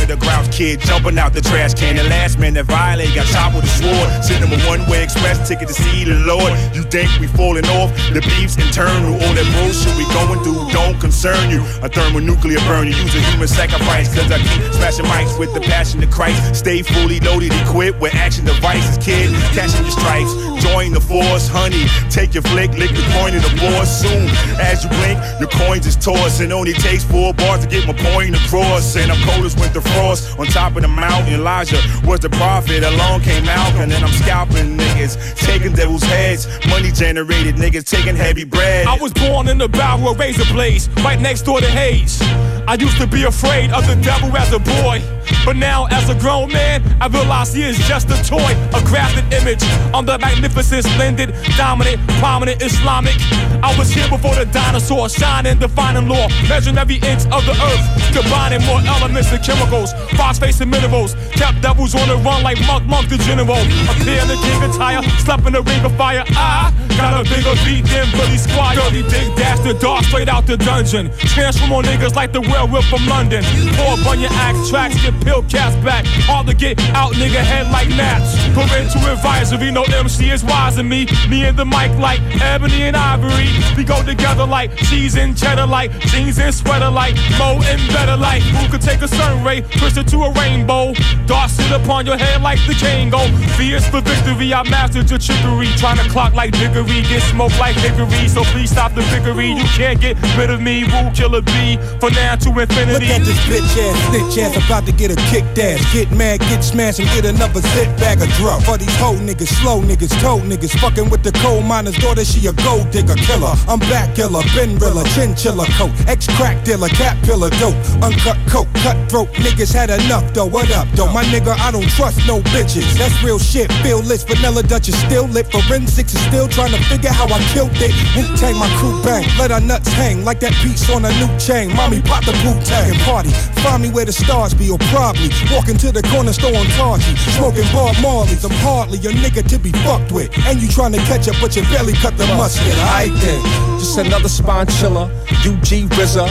the grouch kid jumping out the trash can. The last man that violated got shot with a sword. Sent him a one-way express ticket to see the Lord. You think we falling off? The beef's internal. All that bullshit we going through don't concern you. A thermonuclear burn you. Use a human sacrifice. Cause I keep smashing mics with the passion of Christ. Stay fully loaded, equipped with action devices. Kid, cashing your stripes. Join the force, honey. Take your flick, lick the coin of the boss. Soon as you blink, your coins is tossed. And only takes 4 bars to get my point across. And I'm cold as winter frost on top of the mountain. Elijah was the prophet, along came Malcolm. And then I'm scalping niggas, taking devil's heads. Money generated niggas, taking heavy bread. I was born in the barrel of razor blades, right next door to Hayes. I used to be afraid of the devil as a boy, but now as a grown man, I realize he is just a toy, a graphic image on the magnificent, splendid, dominant, prominent Islamic. I was here before the dinosaurs, shining, defining law, measuring every inch of the earth, combining more elements and chemicals, phosphates and minerals, kept devils on the run like Monk the General. Appear in the king attire, slept in the ring of fire. I got a bigger beat than Billy Squire. Dirty Dick dash the dark straight out the dungeon. Transform on niggas like the werewolf from London. Pour up on your axe tracks, get pill cast back. Hard to get out, nigga, head like gnats. Parental advisory, no MC is wise than me. Me and the mic like ebony and ivory. We go together like cheese and cheddar, like jeans and sweater, like Mo and better, like who could take a sun ray, twist it to a rainbow. Dark sit upon your head like the Kango. Fierce for victory, I mastered your trickery. Trying to clock like Dickory, get smoked like hickory. So please stop the victory. You can't get rid of me, Woo Killer B. For now to infinity. Look at this bitch ass, snitch ass, about to get a kicked ass. Get mad, get smashed, and get another zip bag of drugs. For these hoe niggas, slow niggas, toe niggas, fucking with the coal miner's daughter, she a gold digger killer. I'm back killer, Ben Rilla, chinchilla coat, ex-crack dealer, cat pillar dope, uncut coke, cutthroat niggas had enough though. What up though? My nigga, I don't trust no bitches. That's real shit. Feel lit, vanilla Dutch is still lit. Forensics is still trying to figure how I killed it. Wu-Tang, my crew bang, let our nuts hang like that piece on a new chain. Mommy pop the Wu-Tang and party. Find me where the stars be, or probably walking to the corner store on Targy, smoking Bob Marleys. I'm hardly your nigga to be fucked with, and you trying to catch up, but you barely cut the mustard. Aight then, just another spine chiller. UG RZA,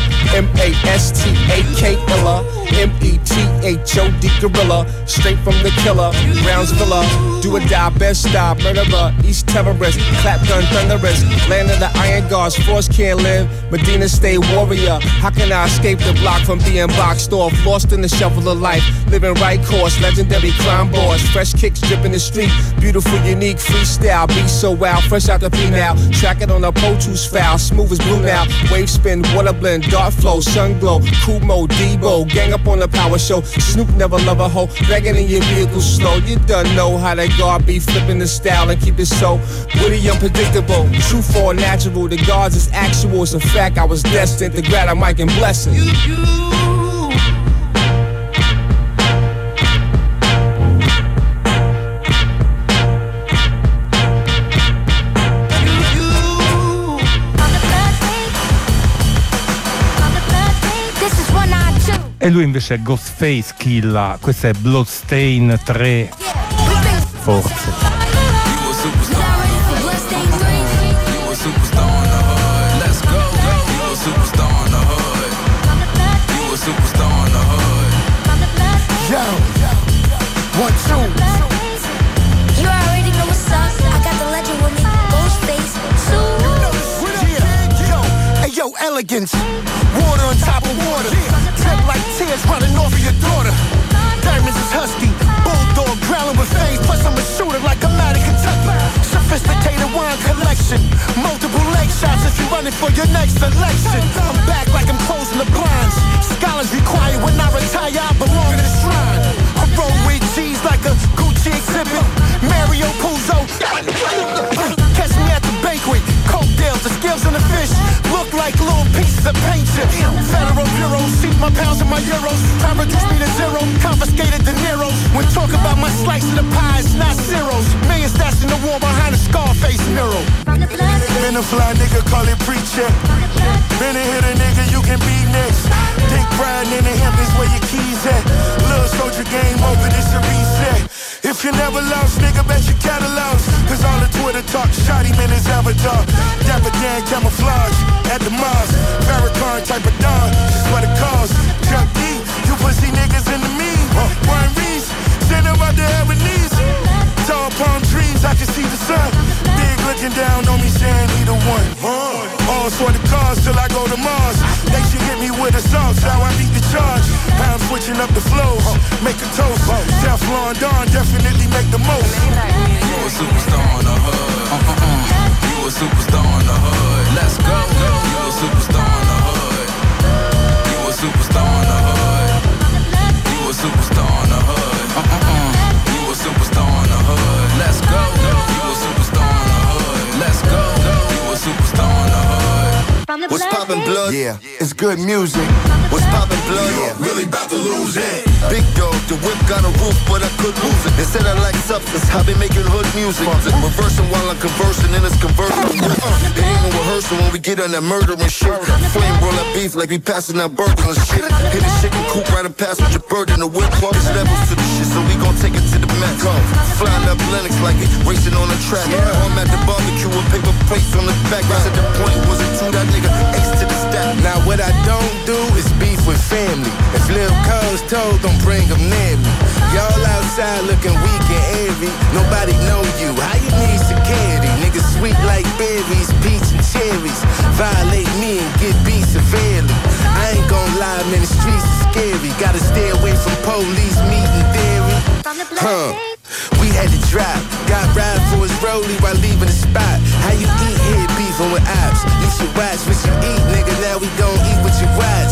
MASTAK METHOD gorilla, straight from the killer. Brownsville, do or die, best stop, murderer, East terrorist, clap gun thunderous, land of the iron guards, force can't live. Medina State warrior, how can I escape the block from being boxed off? Lost in the shuffle of life, living right course, legendary crime boss, fresh kicks dripping the street, beautiful, unique freestyle, be so wild, fresh out the P now, track it on a Pro Tools file, smooth as blue now, wave spin, water blend, dark flow, sun glow, cool mode, Debo, gang up on the power show, Snoop never love a hoe, dragging in your vehicle slow, you done know how that guard be flipping the style and keep it so witty, unpredictable, true for natural, the guards is actual, it's a fact, I was destined to grab a mic and blessing. E lui invece è Ghostface Killa, questa è Bloodstain 3, forse. Elegance, water on top of water, drip like tears running off of your daughter. Diamonds is husky, bulldog growling with fangs, plus I'm a shooter like I'm out of Kentucky. Sophisticated wine collection, multiple leg shots if you're running for your next election. I'm back like I'm closing the blinds. Scholars require when I retire, I belong to the shrine. I roll with G's like a Gucci exhibit. Mario Puzo. Catch me at the banquet, coke deals, the skills and the fish look like little pieces of paint chips. Federal bureaus, see my pounds and my euros. Time reduced me to zero, confiscated De Niro. When talk about my slice of the pie, it's not zeros. Millions stashed in the wall behind a Scarface mural. Been a fly nigga, call it pre-check. Been a hitter nigga, you can be next. Dick riding in the Hamptons where your keys at. Little soldier game over, this a reset. If you never lost, nigga, bet your catalogs. Cause all the Twitter talk, shot him in his avatar. Dapper Dan camouflage at the Mars. Farrakhan type of Don, just what it costs. Chuck D, you pussy niggas in the media. switching up the flows. Make a toast. Teflon Don definitely make the most. You a superstar in the hood. You a superstar in the hood. Let's go. You a superstar in the hood. You a superstar in the hood. You a superstar in the hood. You a superstar in the hood. Let's go. You a superstar in the hood. Let's go. You a superstar in the hood. What's poppin' blood? Yeah, it's good music. What's poppin' blood? Yeah, really about to lose it. Big dog, the whip got a roof, but I could lose it. They said I like substance, I been making hood music. Reversing while I'm conversing, and it's converting. It ain't no rehearsal when we get on that murder and shit. Flame roll that beef like we passing out burgers and shit. Hit a chicken coop right and pass with your bird in the whip. There's levels to the shit, so we gon' take it to the max. Flying up Lennox like it racing on the track. I'm at the barbecue with paper plates on the back. Right at the point, was it two that nigga ace to the stack. Now what I don't do is beef with family. If Lil Cole's told, don't bring them near me. Y'all outside looking weak and airy. Nobody know you, how you need security? Niggas sweet like berries, peach and cherries. Violate me and get beat severely. I ain't gon' lie, man, the streets are scary. Gotta stay away from police meeting theory. We had to drive, got ride for his rollie while leaving the spot. How you eat here beefing with ops? You should watch what you eat, nigga. Now we gon' eat what you watch,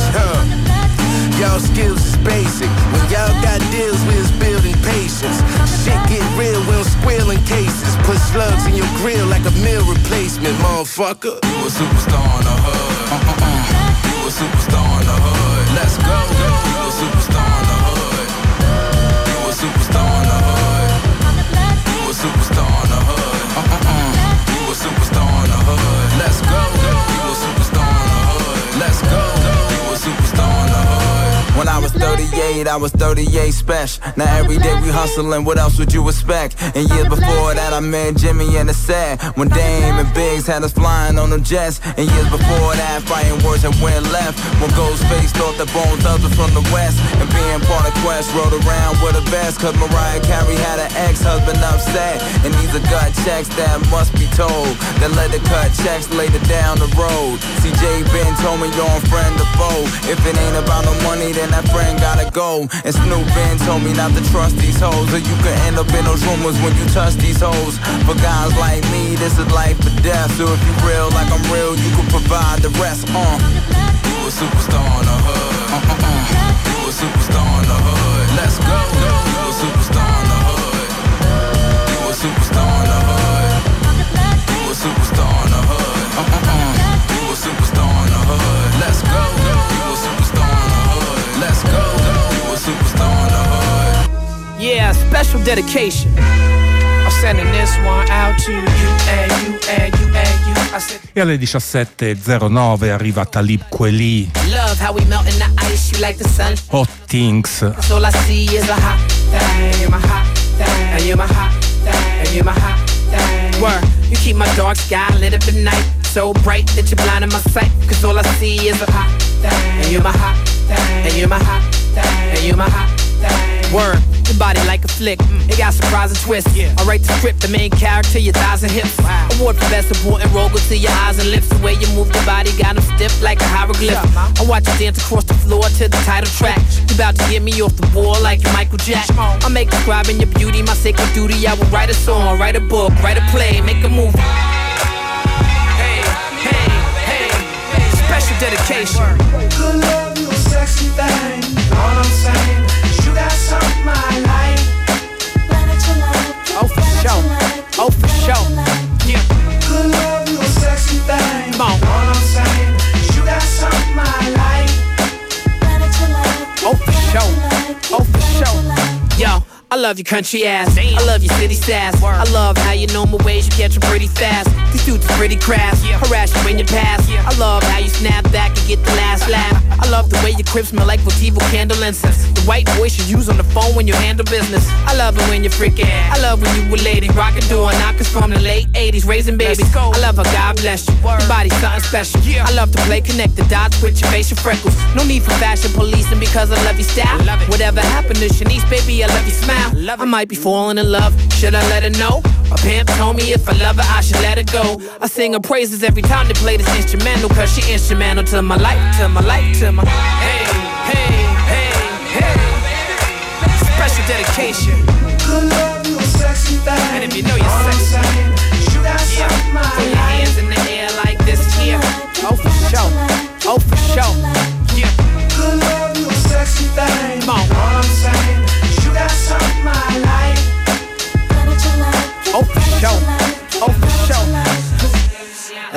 Y'all skills is basic. When y'all got deals, we was building patience. Shit get real, we don't squeal in cases. Put slugs in your grill like a meal replacement, motherfucker. You a superstar in the hood. You a superstar in the hood. Let's go. You a superstar in the hood. You a superstar in the hood. You a superstar in the hood. You a superstar in the hood. Let's go. You a superstar in the hood. Let's go. You a superstar in the hood. When I was 38, I was 38 special. Now every day we hustling, what else would you expect? And years before that, I met Jimmy and the Sad. When Dame and Biggs had us flying on them jets. And years before that, fighting words that went left. When Ghostface thought the Bone Thugs was from the West. And being part of Quest, rode around with a vest. Cause Mariah Carey had an ex-husband upset. And these are gut checks that must be told. Then let the cut checks later down the road. CJ Ben told me you're a friend or foe. If it ain't about no money, then that friend gotta go. And Snoop Ben told me not to trust these hoes, or you could end up in those rumors when you touch these hoes. For guys like me, this is life or death. So if you real like I'm real, you can provide the rest. You a superstar in the hood. You a superstar in the hood. Let's go. You a superstar in the hood. You a superstar in the hood. You a superstar in the hood. You a superstar in the hood. Let's go. You a superstar in the hood. Let's go. You a superstar in the hood. Yeah, special dedication. I'm sending this one out to you and you and you and you. E alle 17.09 arriva Talib Kweli. Love how we melt in the ice, you like the sun. Hot Things. Cause all I see is a hot thing, you're my hot thing, and you're my hot thing, and you're my hot thing. Word, you keep my dark sky lit up at night, so bright that you're blinding my sight. Cause all I see is a hot thing, and you're my hot thing, and you're my hot thing, and you're my hot thing. Word, your body like a flick, it got surprise and twist. I write the script, the main character, your thighs and hips. Award for best supporting role, go to your eyes and lips. The way you move your body got them stiff like a hieroglyph. I watch you dance across the floor to the title track. You about to get me off the wall like you're Michael Jack. I make describing your beauty my sacred duty. I will write a song, write a book, write a play, make a movie. Hey, hey, hey, special dedication. Good love, you a sexy thing. All I'm saying is you got something I like. Oh, for sure. Oh, for sure. Yeah. Good love, you a sexy thing. Come on. All I'm saying is you got something I like. Oh, for sure. Oh, for sure. Yo. I love your country ass, I love your city sass. I love how you know my ways, you catch them pretty fast. These dudes are pretty crass, harass you when you pass. I love how you snap back and get the last laugh. I love the way your crib smell like Votivo candle incense. The white voice you use on the phone when you handle business. I love it when you're freaking. I love when you were lady, rockin' door knockers from the late 80s, raising babies. I love how God bless you, your body's something special. I love to play connect the dots with your facial freckles. No need for fashion policing because I love your style. Whatever happened to Shanice, baby, I love your smile. I might be falling in love, should I let her know? My pimp told me if I love her, I should let her go. I sing her praises every time they play this instrumental, cause she instrumental to my life, to my life, to my... Hey, hey, hey, hey.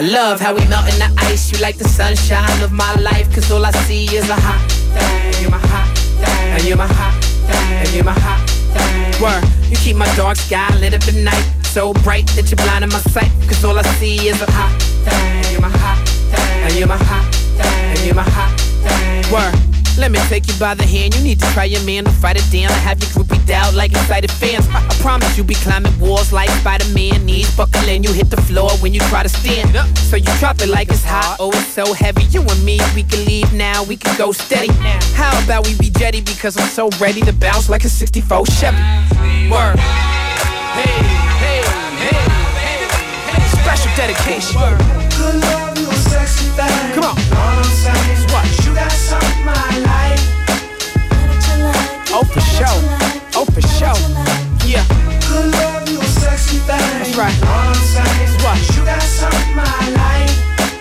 love how we melt in the ice. You like the sunshine of my life, cause all I see is a hot thing. You're my hot thing. And you're my hot thing. And you're my hot thing. Word, you keep my dark sky lit up at night, so bright that you're blinding my sight, cause all I see is a hot thing. You're my hot thing. And you're my hot thing. And you're my hot thing. Word. Let me take you by the hand. You need to try your man to fight it down. I have your groupie down like excited fans. I promise you be climbing walls like Spider-Man. Knees buckle and you hit the floor when you try to stand up. So you drop it like it's hot. Oh, it's so heavy. You and me, we can leave now. We can go steady. How about we be jetty, because I'm so ready to bounce like a 64 Chevy. Word. Hey, hey, hey, hey, hey. Special dedication. Good love, you a sexy thing. Come on. All I'm saying is what? You got something I like. Oh, for sure. Oh, for sure. Yeah. Good love, you a sexy thing. That's right. All I'm saying is what? You got something I like.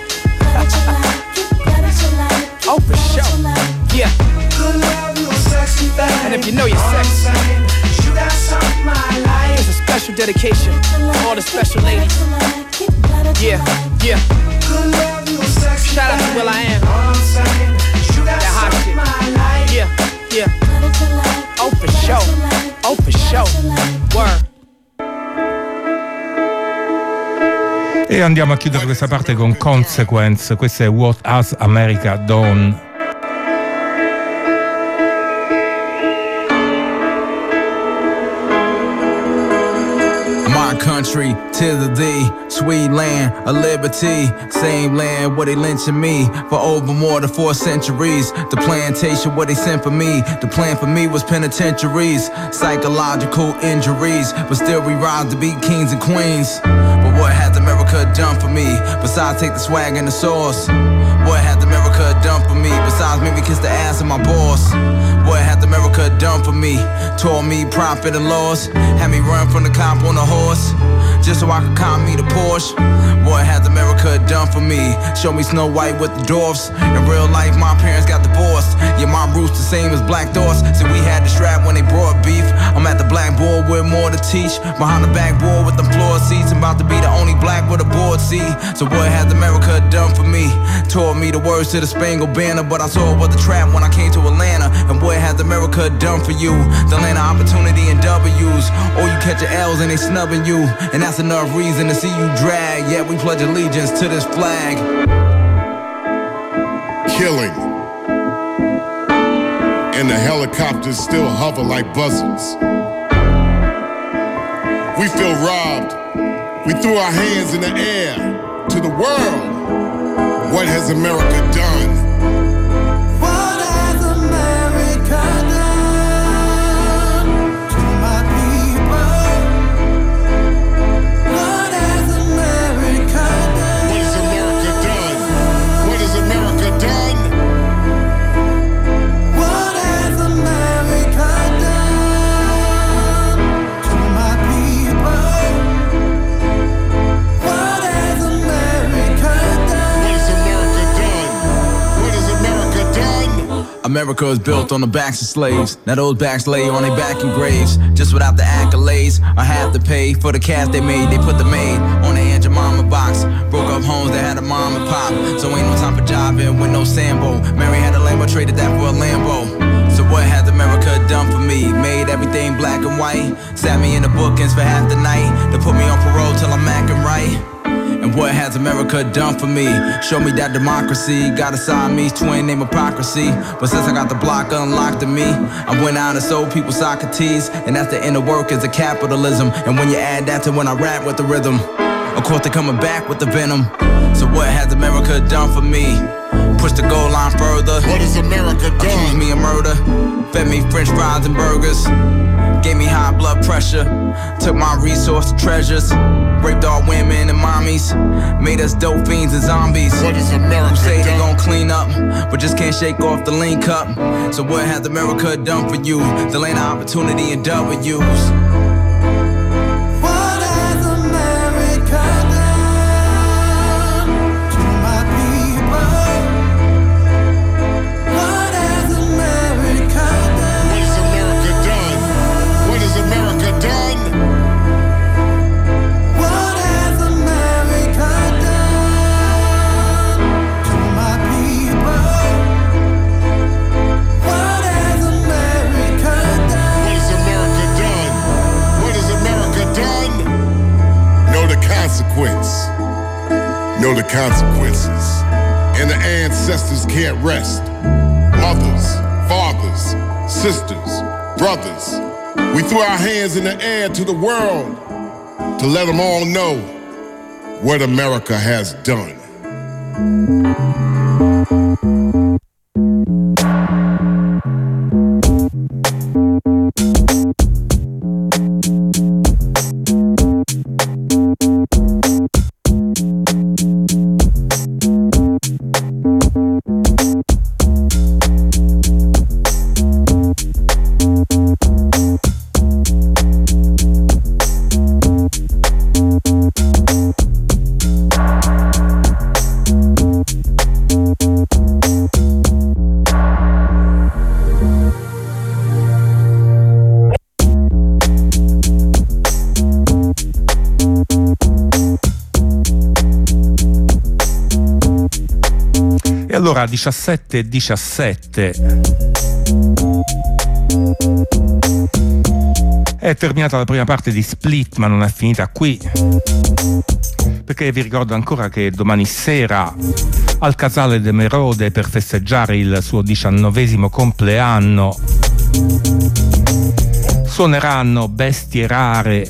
Oh, for sure. Yeah. Good love, you a sexy thing. And if you know you're sexy, you got something I like. it's a special dedication to all the special ladies. Yeah, yeah. Good love, you a sexy Shout out to thing. Will I Am. All I'm saying is you got That hot shit. something I like. Yeah, yeah. Oh, for sure. Oh, for sure. Word. E andiamo a chiudere questa parte con Consequence. Questo è What Has America Done. My country, 'tis of thee, sweet land of liberty. Same land where they lynching me for over more than 4 centuries. The plantation where they sent for me, the plan for me was penitentiaries. Psychological injuries, but still we rise to be kings and queens. But what has America done for me, besides take the swag and the sauce? What has America done for me, besides maybe kiss the ass of my boss? What has America done for me? Taught me profit and loss, had me run from the cop on a horse, just so I could cop me the Porsche. What has America done for me? Show me Snow White with the dwarfs. In real life, my parents got divorced. Yeah, my roots the same as Black Thoughts. So we had the strap when they brought beef. I'm at the blackboard with more to teach. Behind the backboard with the floor seats. I'm about to be the only black with a board seat. So what has America done for me? Taught me the words to the Spangled Banner, but I saw it was a trap when I came to Atlanta. And what has America done for you? The land of opportunity and W's. Or you catch your L's and they snubbing you. And that's enough reason to see you drag. Yeah, we pledge allegiance to this flag. Killing. And the helicopters still hover like buzzards. We feel robbed. We threw our hands in the air to the world. What has America done? What has America done to my people? What has America done? What has America done? What has America done? What has America done to my people? What has America done? What has America done? America is built on the backs of slaves. Now those backs lay on their back in graves. Just without the accolades, I have to pay for the cash they made. They put the maid on the Aunt Jemima box. Broke up homes that had a mom and pop. So ain't no time for jobbing with no Sambo. Mary had a Lambo, traded that for a Lambo. So what has America done for me? Made everything black and white. Sat me in the bookends for half the night. They put me on parole till I'm acting right. And what has America done for me? Show me that democracy. Got a Siamese twin named Hypocrisy. But since I got the block unlocked to me, I went out and sold people Socrates. And that's the inner workings of capitalism. And when you add that to when I rap with the rhythm, of course they're coming back with the venom. So what has America done for me? Push the goal line further. What has America done? Accused me of murder. Fed me French fries and burgers. Gave me high blood pressure. Took my resource treasures. Raped all women and mommies. Made us dope fiends and zombies. What is America Who say they done? gon' clean up, but just can't shake off the lean cup. So what has America done for you? The land of opportunity and W's. What has America done to my people? What has America done? What has America done? What has America done? What has America done know the consequences. And the ancestors can't rest. Mothers, fathers, sisters, brothers, we threw our hands in the air to the world to let them all know what America has done. Allora 17:17 è terminata la prima parte di Split, ma non è finita qui, perché vi ricordo ancora che domani sera al Casale de Merode, per festeggiare il suo 19° compleanno, suoneranno Bestie Rare,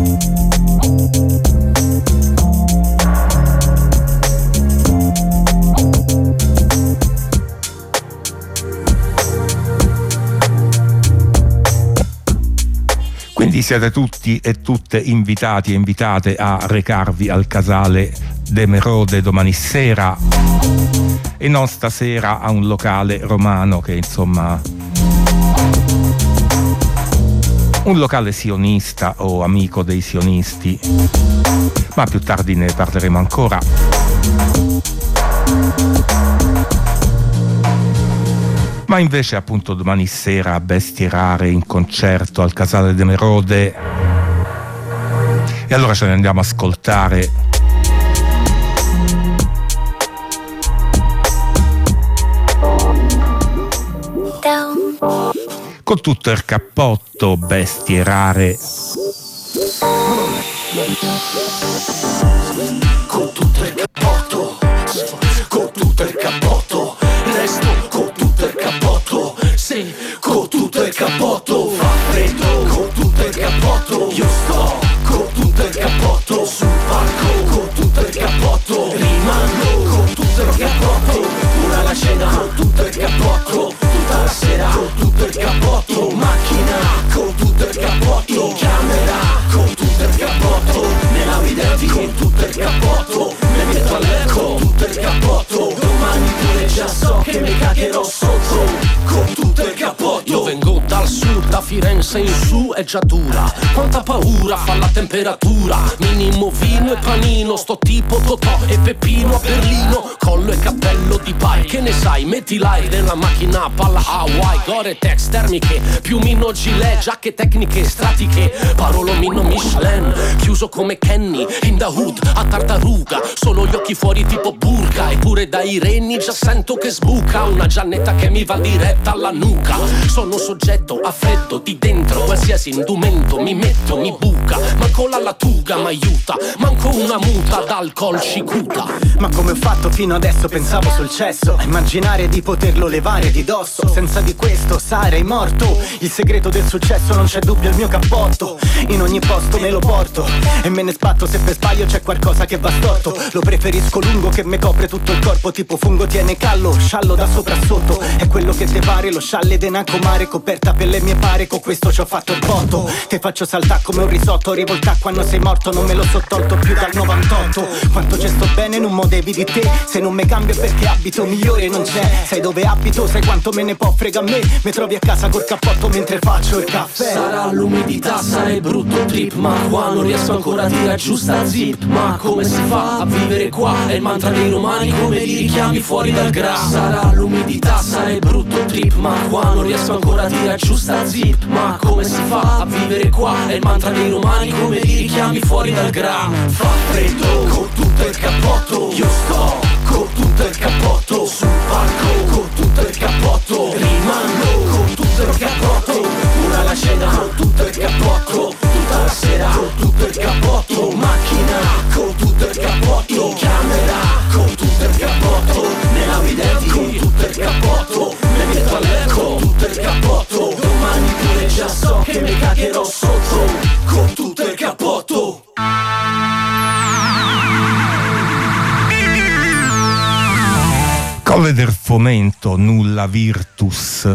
quindi siete tutti e tutte invitati e invitate a recarvi al Casale de Merode domani sera, e non stasera a un locale romano che insomma un locale sionista o amico dei sionisti, ma più tardi ne parleremo ancora. Ma invece appunto domani sera Bestie Rare in concerto al Casale de Merode, e allora ce ne andiamo a ascoltare con tutto il cappotto Bestie Rare. Con tutto il cappotto, con tutto il cappotto, resto con tutto il cappotto, sì, con tutto il cappotto, fa freddo, con tutto il cappotto, io sto con tutto il cappotto, sul palco, con tutto il cappotto, rimango con tutto il cappotto, pure la cena con tutto il cappotto, tutta la sera con tutto il cappotto, macchina con tutto il cappotto, camera con tutto il cappotto, nella vita con tutto il cappotto, mi metto a letto con tutto il cappotto, domani pure già so che mi cagherò sotto con tutto il cappotto. Io vengo dal sud, da Firenze in su è già dura, quanta paura fa la temperatura, minimo vino e panino, sto tipo Totò e Peppino a Berlino, collo e cappello di pai, che ne sai, metti l'aria nella macchina, palla Hawaii, Gore-Tex termiche, piumino gilet, giacche tecniche stratiche, parolomino Michelin, chiuso come Kenny, in the hood a tartaruga, solo gli occhi fuori tipo burka, eppure dai reni già sento che sbuca, una giannetta che mi va diretta alla nuca, sono soggetto a freddo di dentro, qualsiasi indumento mi metto, mi buca, manco la lattuga m'aiuta, manco una muta d'alcol cicuta. Ma come ho fatto fino adesso, pensavo sul cesso, a immaginare di poterlo levare di dosso, senza di questo sarei morto, il segreto del successo non c'è dubbio, il mio cappotto, in ogni posto me lo porto, e me ne sbatto se per sbaglio c'è qualcosa che va storto, lo preferisco lungo che me copre tutto il corpo, tipo fungo tiene callo, sciallo da sopra a sotto, è quello che te pare, lo scialle de una comare, coperta per le mie pare, con questo ci ho fatto il botto, te faccio saltare come un risotto, rivolta quando sei morto, non me lo so tolto più dal 98, quanto ci sto bene non mo devi di te, se non me cambio perché abito migliore non c'è, sai dove abito, sai quanto me ne può frega a me, mi trovi a casa col cappotto mentre faccio il caffè. Sarà l'umidità, sarà il brutto trip, ma qua non riesco ancora a tirare giù sta zip, ma come si fa a vivere qua, è il mantra dei romani, come li richiami fuori dal gra. Sarà l'umidità, sarà il brutto trip, ma qua non riesco ancora a tirare giù sta zip, ma come si fa a vivere qua, è il mantra dei romani, come li richiami fuori dal gra. Fa freddo con tutto il cappotto, io sto con tutto il cappotto, sul palco con tutto il cappotto, rimango con tutto il cappotto, pure la cena con tutto il cappotto, tutta la sera con tutto il cappotto, macchina con tutto il cappotto, camera Sole del fomento, nulla virtus.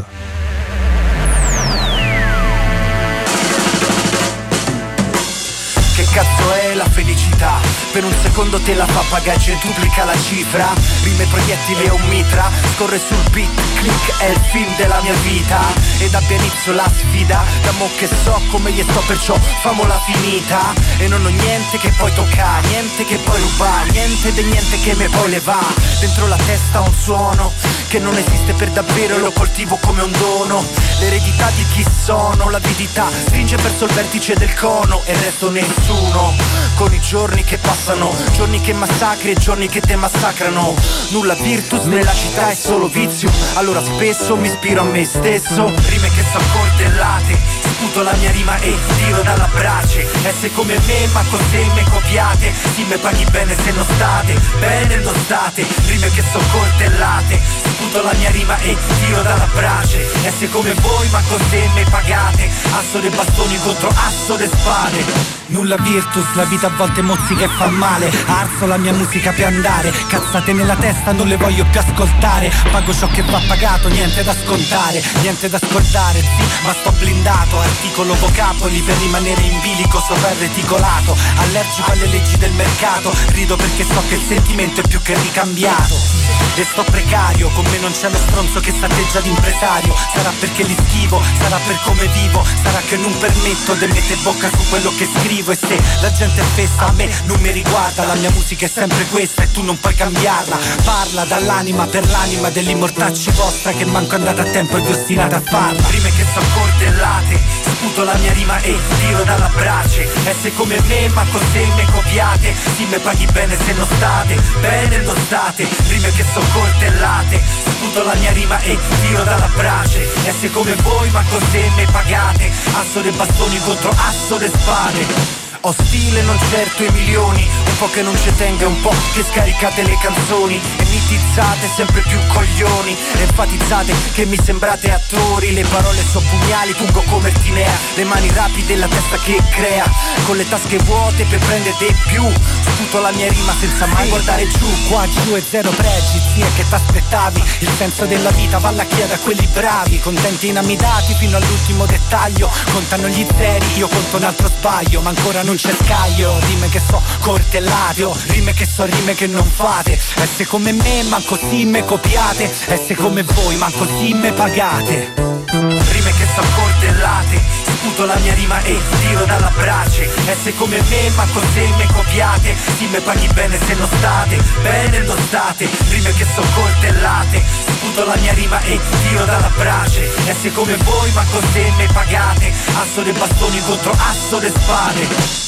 Che cazzo è la felicità? Per un secondo te la fa pagare, centuplica la cifra. Rime proiettili e un mitra, scorre sul beat, click, è il film della mia vita. Ed abbia inizio la sfida, da mo' che so come gli sto, perciò famola finita. E non ho niente che poi tocca, niente che poi ruba, niente de niente che me poi le va. Dentro la testa un suono che non esiste per davvero e lo coltivo come un dono. L'eredità di chi sono, l'avidità stringe verso il vertice del cono e resto nessuno. Con i giorni che passano, giorni che massacri e giorni che te massacrano. Nulla virtus nella città è solo vizio. Allora spesso mi ispiro a me stesso. Rime che so coltellate, sputo la mia rima e tiro dalla brace. Esse come me ma con te me copiate. Sì me paghi bene se non state, bene non state. Rime che so coltellate, sputo la mia rima e tiro dalla brace. Esse come voi ma con te me pagate. Asso dei bastoni contro asso de spade. Nulla virtus, la vita a volte mozzica e fa male. Arso la mia musica per andare, cazzate nella testa non le voglio più ascoltare. Pago ciò che va pagato, niente da scontare, niente da scordare, sì, ma sto blindato. Articolo vocaboli per rimanere in bilico sopra il reticolato. Allergico alle leggi del mercato, rido perché so che il sentimento è più che ricambiato. E sto precario, con me non c'è lo stronzo che s'atteggia d'impresario. Sarà perché li schivo, sarà per come vivo, sarà che non permetto di mettere bocca su quello che scrivo. E se la gente è fessa a me non mi riguarda, la mia musica è sempre questa e tu non puoi cambiarla. Parla dall'anima per l'anima dell'immortacci vostra che manco andate a tempo e vi ostinate a farla. Rime che so coltellate, sputo la mia rima e tiro dalla brace. Esse come me ma con te me copiate. Sì me paghi bene se non state, bene non state. Rime che so coltellate, sputo la mia rima e tiro dalla brace. Esse come voi ma con te me pagate. Asso dei bastoni contro asso de spade. Ho stile non certo i milioni, un po' che non ci tenga, un po' che scaricate le canzoni e mitizzate sempre più coglioni, enfatizzate che mi sembrate attori. Le parole so pugnali, pungo come Ertinea, le mani rapide e la testa che crea, con le tasche vuote per prendere di più. Sputo la mia rima senza mai guardare giù. Qua giù è zero pregi, zia, che t'aspettavi? Il senso della vita va alla chieda a quelli bravi, contenti e inamidati fino all'ultimo dettaglio. Contano gli zeri, io conto un altro sbaglio, ma ancora non c'è scaglio. Rime che so coltellate, oh, rime che so rime che non fate. Esse come me ma così me copiate. Esse come voi ma così me pagate. Rime che so coltellate, sputo la mia rima e tiro dalla brace. Esse come me ma con te me copiate. Sì me paghi bene se non state, bene non state. Rime che so coltellate, sputo la mia rima e tiro dalla brace. Esse come voi ma con te me pagate. Asso dei bastoni contro asso de spade.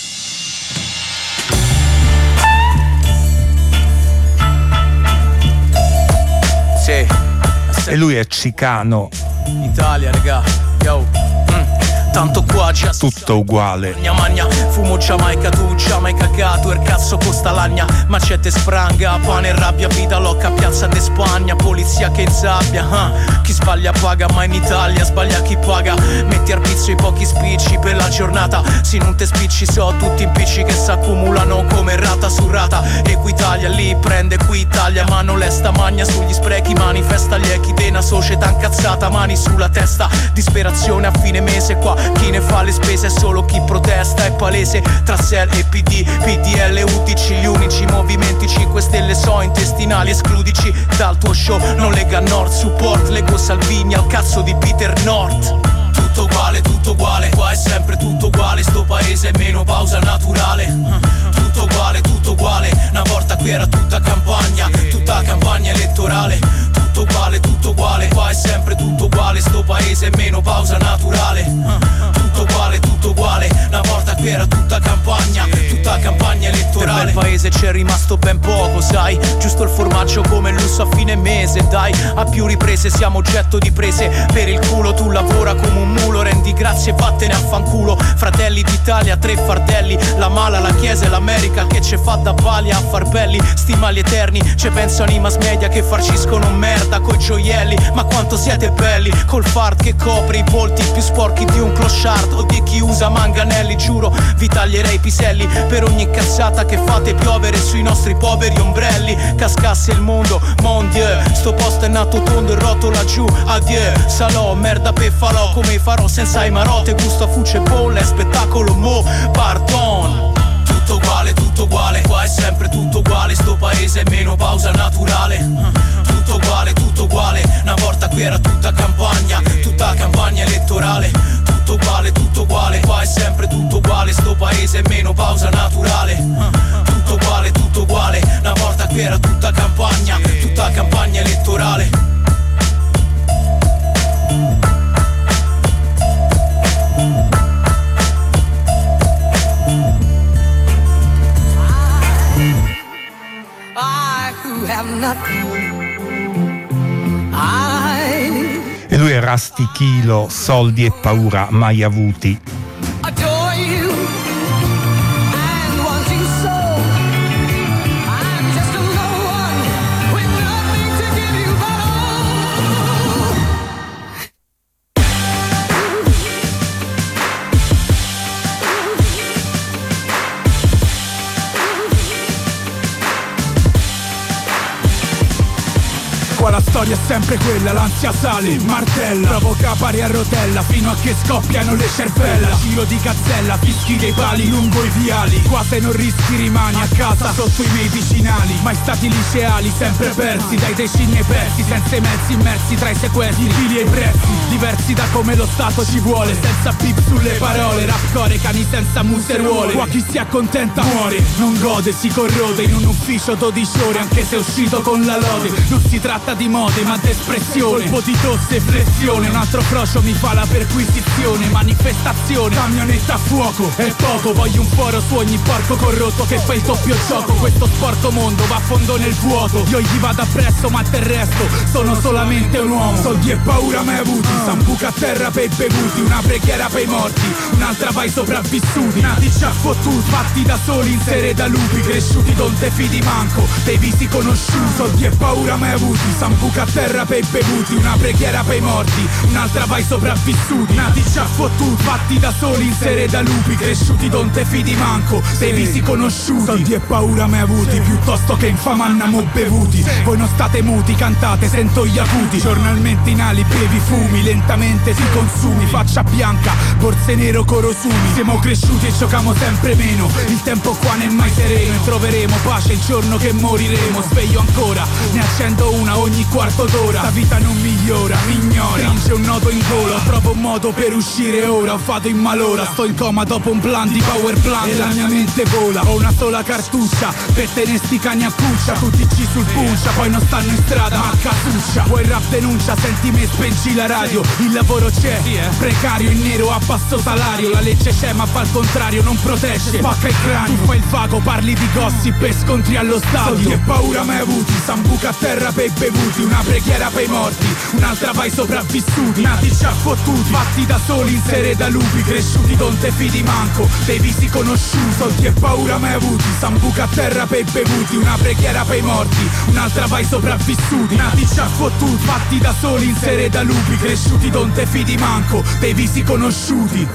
Sì. E lui è Chicano. Italia, raga, yo. Tanto qua già tutto uguale. Magna, fumo Giamaica, tu già mai cagato. Il cazzo costa lagna, macete spranga. Pane e rabbia, vita locca, piazza de Spagna. Polizia che insabbia, chi sbaglia paga, ma in Italia sbaglia chi paga. Metti al pizzo i pochi spicci per la giornata. Se non te spicci so tutti impicci che s'accumulano come rata su rata. Equitalia lì prende qui Italia, mano lesta magna sugli sprechi. Manifesta gli echi di una società incazzata. Mani sulla testa, disperazione a fine mese qua. Chi ne fa le spese è solo chi protesta, è palese. Tra SEL e PD, PDL, UDC, gli unici movimenti 5 Stelle so intestinali. Escludici dal tuo show, non Lega Nord, support, Lego Salvini al cazzo di Peter North. Tutto uguale, qua è sempre tutto uguale. Sto paese è meno pausa naturale. Tutto uguale, una volta qui era tutta campagna elettorale. Tutto uguale, qua è sempre tutto uguale. Sto paese è meno pausa naturale. Tutto uguale, una volta qui era tutta campagna elettorale. Per bel paese c'è rimasto ben poco, sai. Giusto il formaggio come il lusso a fine mese. Dai, a più riprese siamo oggetto di prese per il culo. Tu lavora come un mulo, rendi grazie grazie e vattene a fanculo. Fratelli d'Italia, 3 fardelli, la mala, la chiesa e l'America che ce fa da balia a far belli. Sti mali eterni, ce pensano i mass media che farciscono merda coi gioielli. Ma quanto siete belli, col fard che copre i volti più sporchi di un clochard o di chi usa manganelli. Giuro, vi taglierei i piselli per ogni cazzata che fate piovere sui nostri poveri ombrelli. Cascasse il mondo, mon dieu, sto posto è nato tondo e rotto laggiù. Adieu, salò, merda pe falò, come farò senza i marote. Gusto a fuce bolle, spettacolo mo, pardon. Tutto uguale, qua è sempre tutto uguale. Sto paese è meno pausa naturale. Tutto uguale, una volta qui era tutta campagna elettorale. Tutto uguale, qua è sempre tutto uguale. Sto paese è meno pausa naturale. Tutto uguale, una volta qui era tutta campagna elettorale. E lui è Rusty Kilo, soldi e paura mai avuti. La storia è sempre quella, l'ansia sale, martella, provoca pari a rotella, fino a che scoppiano le cervella. Giro di gazzella, fischi dei pali lungo i viali. Qua se non rischi rimani a casa sotto i medicinali. Mai stati liceali, sempre persi dai decine persi, senza i mezzi immersi tra i sequestri, fili e i prezzi. Diversi da come lo Stato ci vuole, senza bip sulle parole, rapcore, cani senza museruole. Qua chi si accontenta muore, non gode, si corrode in un ufficio 12 ore, anche se è uscito con la lode. Non si tratta di mode ma d'espressione, colpo di tosse e flessione. Un altro frocio mi fa la perquisizione, manifestazione, camionetta a fuoco. È poco, voglio un foro su ogni porco corrotto che fa il doppio gioco. Questo sporco mondo va a fondo nel vuoto. Io gli vado appresso ma del resto sono solamente un uomo. Soldi e paura mai avuti, sambuca a terra per i bevuti. Una preghiera per i morti, un'altra vai sopravvissuti. Nati già fottuti, fatti da soli in serie da lupi. Cresciuti non te fidi manco, dei visi conosciuti. Soldi e paura mai avuti, sambuca a terra per i bevuti. Una preghiera per i morti, un'altra vai sopravvissuti. Nati già fottuti, fatti da soli in serie da lupi. Cresciuti non te fidi manco, dei visi conosciuti. Soldi e paura mai avuti, piuttosto che infamanna mo bevuti. Voi non state muti, cantate, sento gli acuti. Giornalmente in ali bevi fumi, lentamente ti consumi. Faccia bianca, borse nero corosumi. Siamo cresciuti e giochiamo sempre meno. Il tempo qua non è mai sereno e troveremo pace il giorno che moriremo. Sveglio ancora, ne accendo una ogni quarto d'ora. Sta vita non migliora, mi ignora. Stringe un nodo in gola, trovo un modo per uscire ora. Ho fatto in malora, sto in coma dopo un plan di power plant e la mia mente vola. Ho una sola cartuccia per tenere sti cani a cuccia. Tutti G sul puncia, poi non stanno in strada ma a casuccia. Vuoi rap denuncia, senti me spengi la radio. Il lavoro c'è, precario in nero a basso salario. La legge c'è ma fa il contrario, non protegge, spacca il cranio. Tu fai il vago, parli di gossip e scontri allo stadio. Soldi e paura mai avuti, sambuca a terra per i bevuti. Una preghiera per i morti, un'altra vai sopravvissuti. Nati già fottuti, fatti da soli in serie da lupi. Cresciuti non te fidi manco, dei visi conosciuti. Soldi e paura mai avuti, sambuca a terra per i bevuti. Una preghiera per i morti, un'altra vai sopravvissuti. Nati già fottuti, fatti da soli in serie da lupi. Cresciuti non te fidi manco, dei visi conosciuti.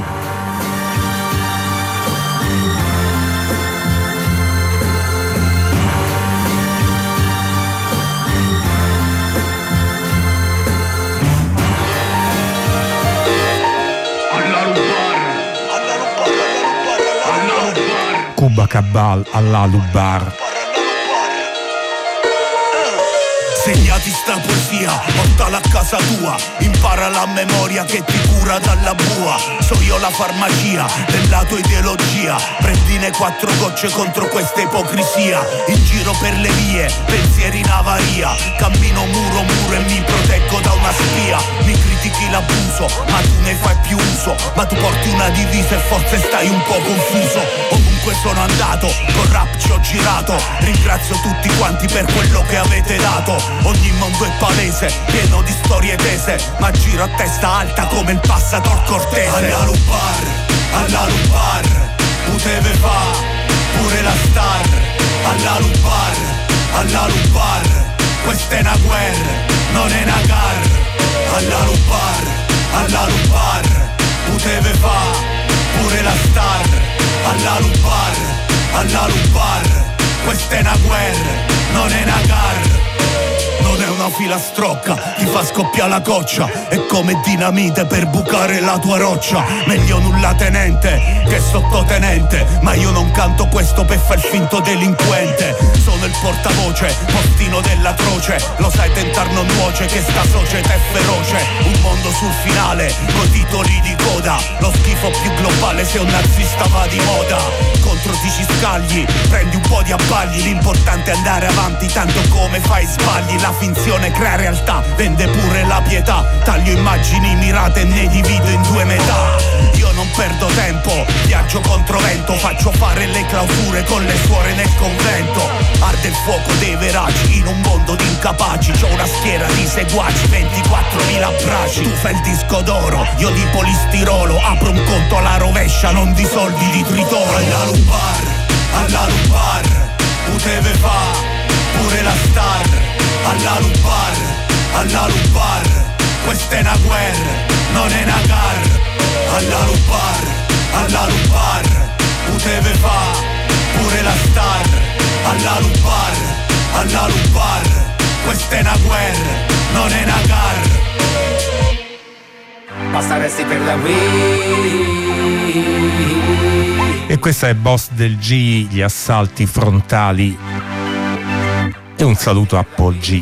Cuba Cabal all'Alubar. Segnati sta poesia, portala a casa tua. Impara la memoria che ti cura dalla bua. So io la farmacia della tua ideologia. Prendine 4 gocce contro questa ipocrisia. In giro per le vie, pensieri in avaria. Cammino muro e mi proteggo da una spia. Mi critichi l'abuso, ma tu ne fai più uso. Ma tu porti una divisa e forse stai un po' confuso. Ovunque sono andato, con rap ci ho girato. Ringrazio tutti quanti per quello che avete dato. Ogni mondo è palese, pieno di storie tese, ma giro a testa alta come il passator cortese. Alla Lubar, poteva fa pure la star. Alla Lubar, questa è una guerra, non è una gara. Alla Lubar, poteva fa pure la star. Alla Lubar, questa è una guerra, non è una gara. Non è una filastrocca, ti fa scoppiare la coccia. È come dinamite per bucare la tua roccia. Meglio nulla tenente che sottotenente, ma io non canto questo per far finto delinquente. Sono il portavoce, postino della croce. Lo sai tentar non nuoce che sta società è feroce. Un mondo sul finale, coi titoli di coda. Lo schifo più globale se un nazista va di moda. Contro ti ci scagli, prendi un po' di abbagli. L'importante è andare avanti, tanto come fai sbagli. La finzione crea realtà, vende pure la pietà. Taglio immagini mirate e ne divido in due metà. Io non perdo tempo, viaggio contro vento. Faccio fare le clausure con le suore nel convento. Arde il fuoco dei veraci in un mondo di incapaci. C'ho una schiera di seguaci, 24.000 bracci. Tu fai il disco d'oro, io di polistirolo. Apro un conto alla rovescia, non di soldi di tritolo. Alla Lubar, poteva fa pure la star. Alla Lubar, questa è una guerra, non è una gara. Alla Lubar, poteva fa pure la star. Alla Lubar, questa è una guerra, non è una gara. Basta resti per la Wii. E questa è Boss del G, gli assalti frontali. E un saluto a Paul G.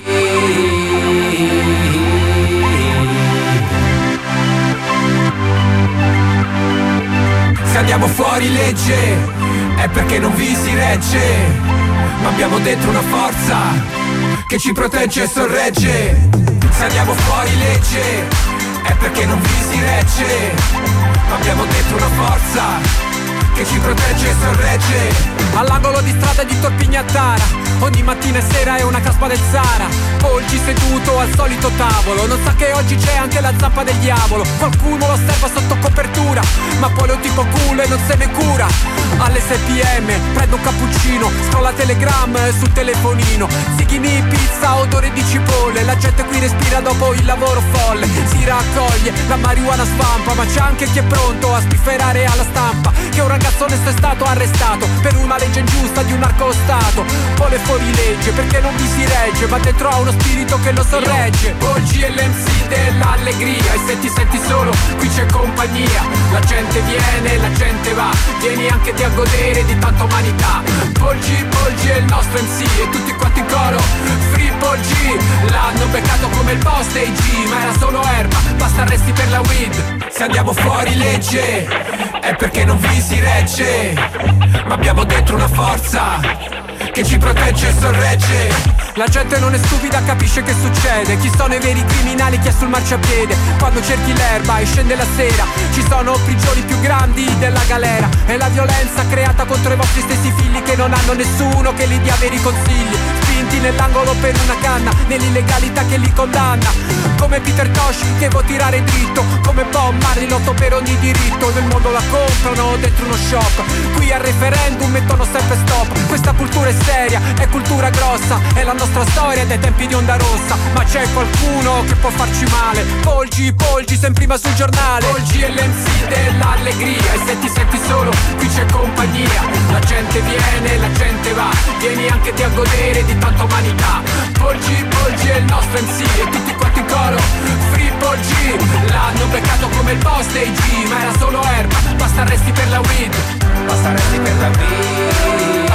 Se andiamo fuori legge è perché non vi si regge, ma abbiamo dentro una forza che ci protegge e sorregge. Se andiamo fuori legge è perché non vi si regge, ma abbiamo dentro una forza che ci protegge e sorregge. All'angolo di strada di Torpignattara, ogni mattina e sera è una caspa del Zara. Polgi seduto al solito tavolo, non sa che oggi c'è anche la zappa del diavolo. Qualcuno lo osserva sotto copertura, ma poi lo tipo culo e non se ne cura. Alle 6 PM prendo un cappuccino, scrolla Telegram sul telefonino. Zighini, pizza, odore di cipolle, la gente qui respira dopo il lavoro folle. Si raccoglie, la marijuana svampa, ma c'è anche chi è pronto a spifferare alla stampa che un ragazzo onesto è stato arrestato per una legge ingiusta di un narcostato. Vuole fuori legge perché non vi si regge, ma dentro ha uno spirito che lo sorregge. Oggi è l'MC dell'allegria, e se ti senti solo qui c'è compagnia. La gente viene, la gente va, vieni anche te a godere di tanta umanità. Polgi è il nostro MC e tutti quanti in coro Free Polgi. L'hanno beccato come il boss dei G, ma era solo erba, basta arresti per la weed. Se andiamo fuori legge è perché non vi si regge, ma abbiamo dentro una forza che ci protegge e sorregge. La gente non è stupida, capisce che succede. Chi sono i veri criminali, chi è sul marciapiede. Quando cerchi l'erba e scende la sera, ci sono prigioni più grandi della galera. E la violenza creata contro i vostri stessi figli, che non hanno nessuno che li dia veri consigli. Spinti nell'angolo per una canna, nell'illegalità che li condanna. Come Peter Tosh che vuol tirare dritto, come Bob Marley lotto per ogni diritto. Nel mondo la comprano dentro uno shop, qui al referendum mettono sempre stop. Questa cultura è seria, è cultura grossa, è la nostra storia dai tempi di Onda Rossa. Ma c'è qualcuno che può farci male. Polgi, sempre prima sul giornale. Polgi è l'MC dell'allegria, e se ti senti solo qui c'è compagnia. La gente viene, la gente va, vieni anche te a godere di tanta umanità. Polgi è il nostro MC e tutti quanti in coro Free Polgi. L'hanno beccato come il boss dei G, ma era solo erba, basta arresti per la weed. Basta arresti per la weed.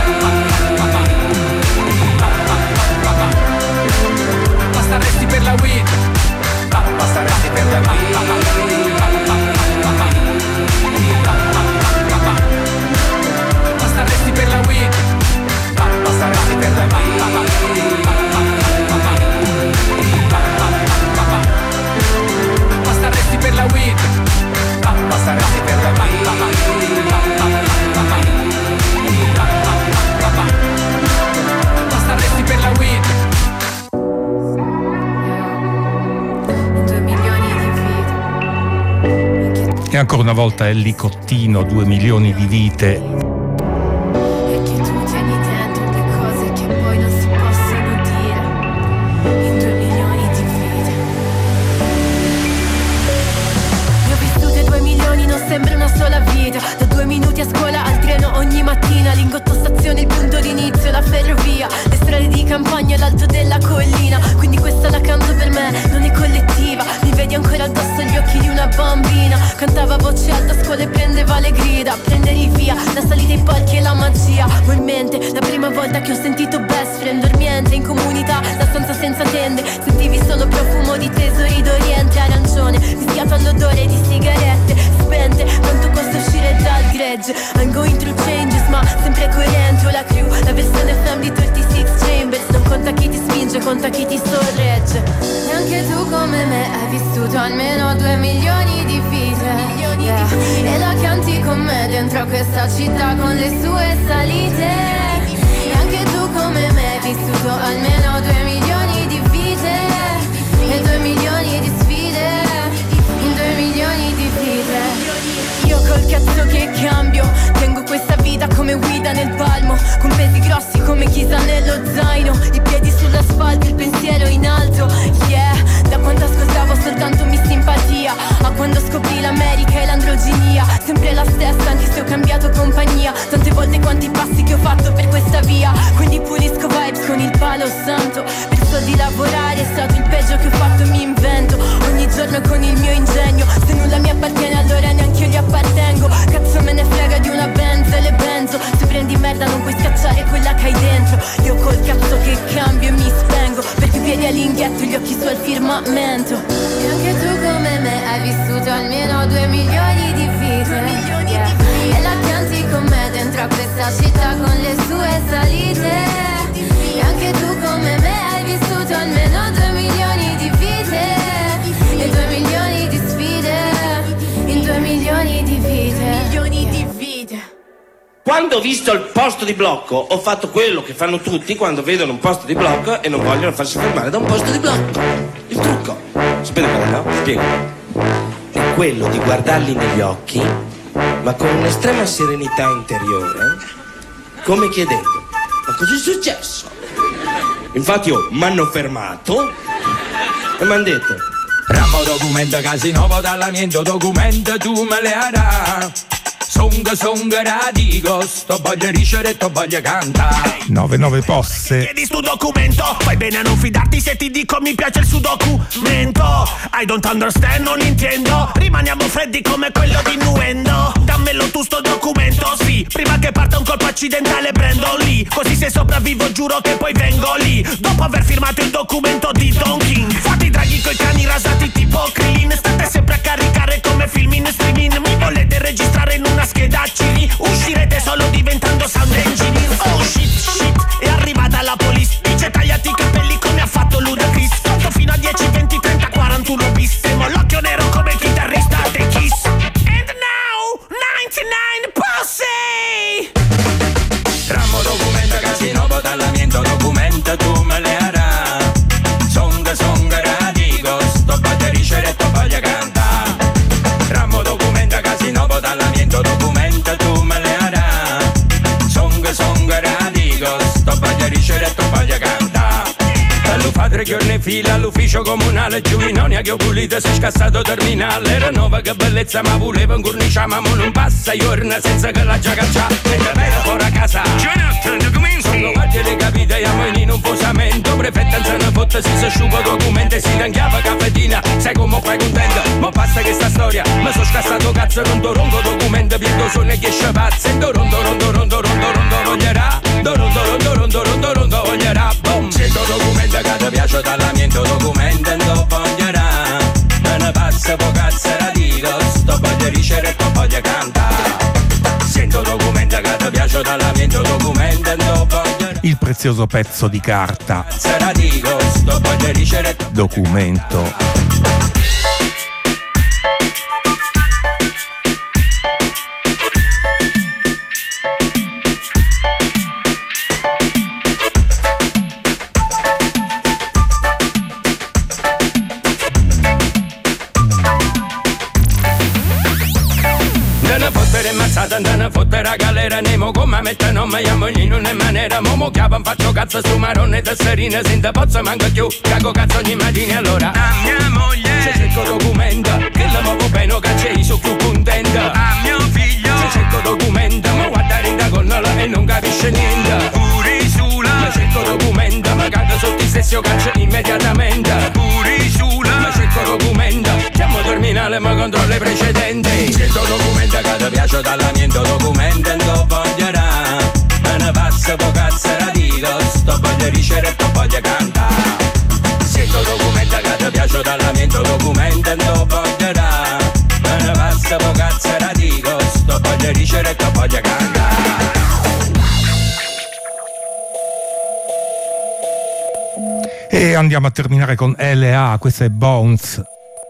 Basta arresti per la weed. Basta arresti per la weed. Basta arresti per la weed. Basta arresti per la weed. Basta arresti per la weed. Basta arresti per la weed. Basta arresti per la weed. E ancora una volta Ellie Cottino, 2 milioni di vite. E che tu tieni dentro le cose che poi non si possono dire in 2 milioni di vite. Ne ho vissute 2 milioni, non sembra una sola vita. Da 2 minuti a scuola al treno ogni mattina, Lingotto stazione, il punto d'inizio, la ferrovia, le strade di campagna, l'alto della collina. Quindi questa la canto per me, non è collettiva. Mi vedi ancora addosso gli occhi di una bambina. Cantava a voce alta a scuola e prendeva le grida. Prendevi via la salita ai palchi e la magia. Ho in mente la prima volta che ho sentito best friend. Dormiente in comunità, la stanza senza tende. Sentivi solo profumo di tesori d'Oriente. Arancione, mischiato all'odore di sigarette spente. Quanto costa uscire dal gregge? I'm going through changes, ma sempre coerente. Ho la crew, la versione FM di 36 Chambers. Non conta chi ti spinge, conta chi ti sorregge. E anche tu come me hai vissuto almeno 2 milioni di vite, yeah. E la canti con me dentro questa città con le sue salite. E anche tu come me hai vissuto almeno 2 milioni di vite e 2 milioni di sfide in 2 milioni di vite. Io col cazzo che cambio, tengo questa vita come guida nel palmo, con pesi grossi come chissà nello zaino, i piedi sull'asfalto, il pensiero in alto, yeah. Da quando ascoltavo soltanto Miss Simpatia a quando scoprì l'America e l'androginia. Sempre la stessa anche se ho cambiato compagnia. Tante volte quanti passi che ho fatto per questa via. Quindi pulisco vibes con il palo santo. Per soldi lavorare è stato il peggio che ho fatto, mi invento ogni giorno con il mio ingegno. Se nulla mi appartiene allora neanche io gli appartengo. Cazzo me ne frega di una Benz e le benzo. Se prendi merda non puoi scacciare quella che hai dentro. Io col cazzo che cambio e mi spengo, perché i piedi all'inghietto, gli occhi sul firmamento. E anche tu come me hai vissuto almeno 2 milioni di vite, yeah. E la canti con me dentro a questa città con le sue salite. E anche tu come me hai vissuto almeno 2 milioni di vite e 2 milioni di sfide in 2 milioni di vite. Milioni di vite. Quando ho visto il posto di blocco ho fatto quello che fanno tutti quando vedono un posto di blocco e non vogliono farsi fermare da un posto di blocco. Il trucco, sapete qual è, no? Spiego. È quello di guardarli negli occhi, ma con un'estrema serenità interiore, come chiedendo: ma cosa è successo? Infatti m'hanno fermato e m'hanno detto: Ramo documento casino dall'amiento documento tu me le harà. Songa radico, sto voglio ricere, sto voglio cantare. 99 posse. Chiedi sto documento, fai bene a non fidarti se ti dico mi piace il suo documento. I don't understand, non intendo. Rimaniamo freddi come quello di Nuendo. Dammelo tu sto documento, sì. Prima che parta un colpo accidentale prendo lì. Così se sopravvivo giuro che poi vengo lì. Dopo aver firmato il documento di Don King. Fate i draghi coi cani rasati tipo Krillin. State sempre a caricare come film in streaming. Mi volete registrare in una scheda CD, uscirete solo diventando sound engineer. Oh shit, è arrivata la police. Dice tagliati i capelli come ha fatto Ludacris. Conto fino a 10, 20, 30, 41 bis. Siamo l'occhio nero come il chitarrista dei Kiss. And now, 99 posse. Ramo documento casino dall'amiento documento tu me le harà. Songa radico, sto voglio ricere, sto voglio cantare. Ramo documento casino dall'amiento documento tu me le harà. Songa radico, sto voglio ricere, sto voglio cantare. Dallo padre giorni fila all'ufficio comunale, giù in onia che ho pulito sei scassato terminale. Era nuova che bellezza ma volevo incurniciare, ma non passa giorno senza che la già caccia. Mentre vedo fuori a casa sono guardie le capite, amo in un posamento. Prefetta se ne fotte, si asciuga documenti, si tanchiava caffettina, sai come fai contento. Ma basta che sta storia, ma sono scassato cazzo, rondo documento, piego sono e che sciapazze. Rondo voglierà, rondo voglierà. Boom, sento documento che ti piace dall'amiento documento, non voglierà. Me ne passa po' cazzo radico, sto voglio ricere e sto voglio cantare. Sento documento che ti piace dall'amiento documento, non voglierà. Il prezioso pezzo di carta. Radico, sto voglio ricere. Documento. per mazzata andando a fottere la galera. Nemo come mette non mi chiamo in una maniera. Momo chiavan faccio cazzo su marone tesserina. Senza pozzo manco più, cago cazzo ogni mattina. Allora a mia moglie se cerco documento, che la muovo bene che c'è su più contento. A mio figlio se cerco documento, ma guardare in da connola e non capisce niente. Puri sulla ma cerco documento, ma cago sotto il stesso caccio immediatamente. Puri sulla ma cerco documento, chiamo terminale ma controllo i precedenti. Cerco documento che ti piace dall'amiento, documento non voglierà. Me ne passa po' cazzo la dico, sto voglio ricere e sto voglio cantare. Cerco documento che ti piace dall'amiento, documento non voglierà. Me ne passa po' cazzo la dico, sto voglio ricere e sto voglio cantare. E andiamo a terminare con L.A., questa è Bones.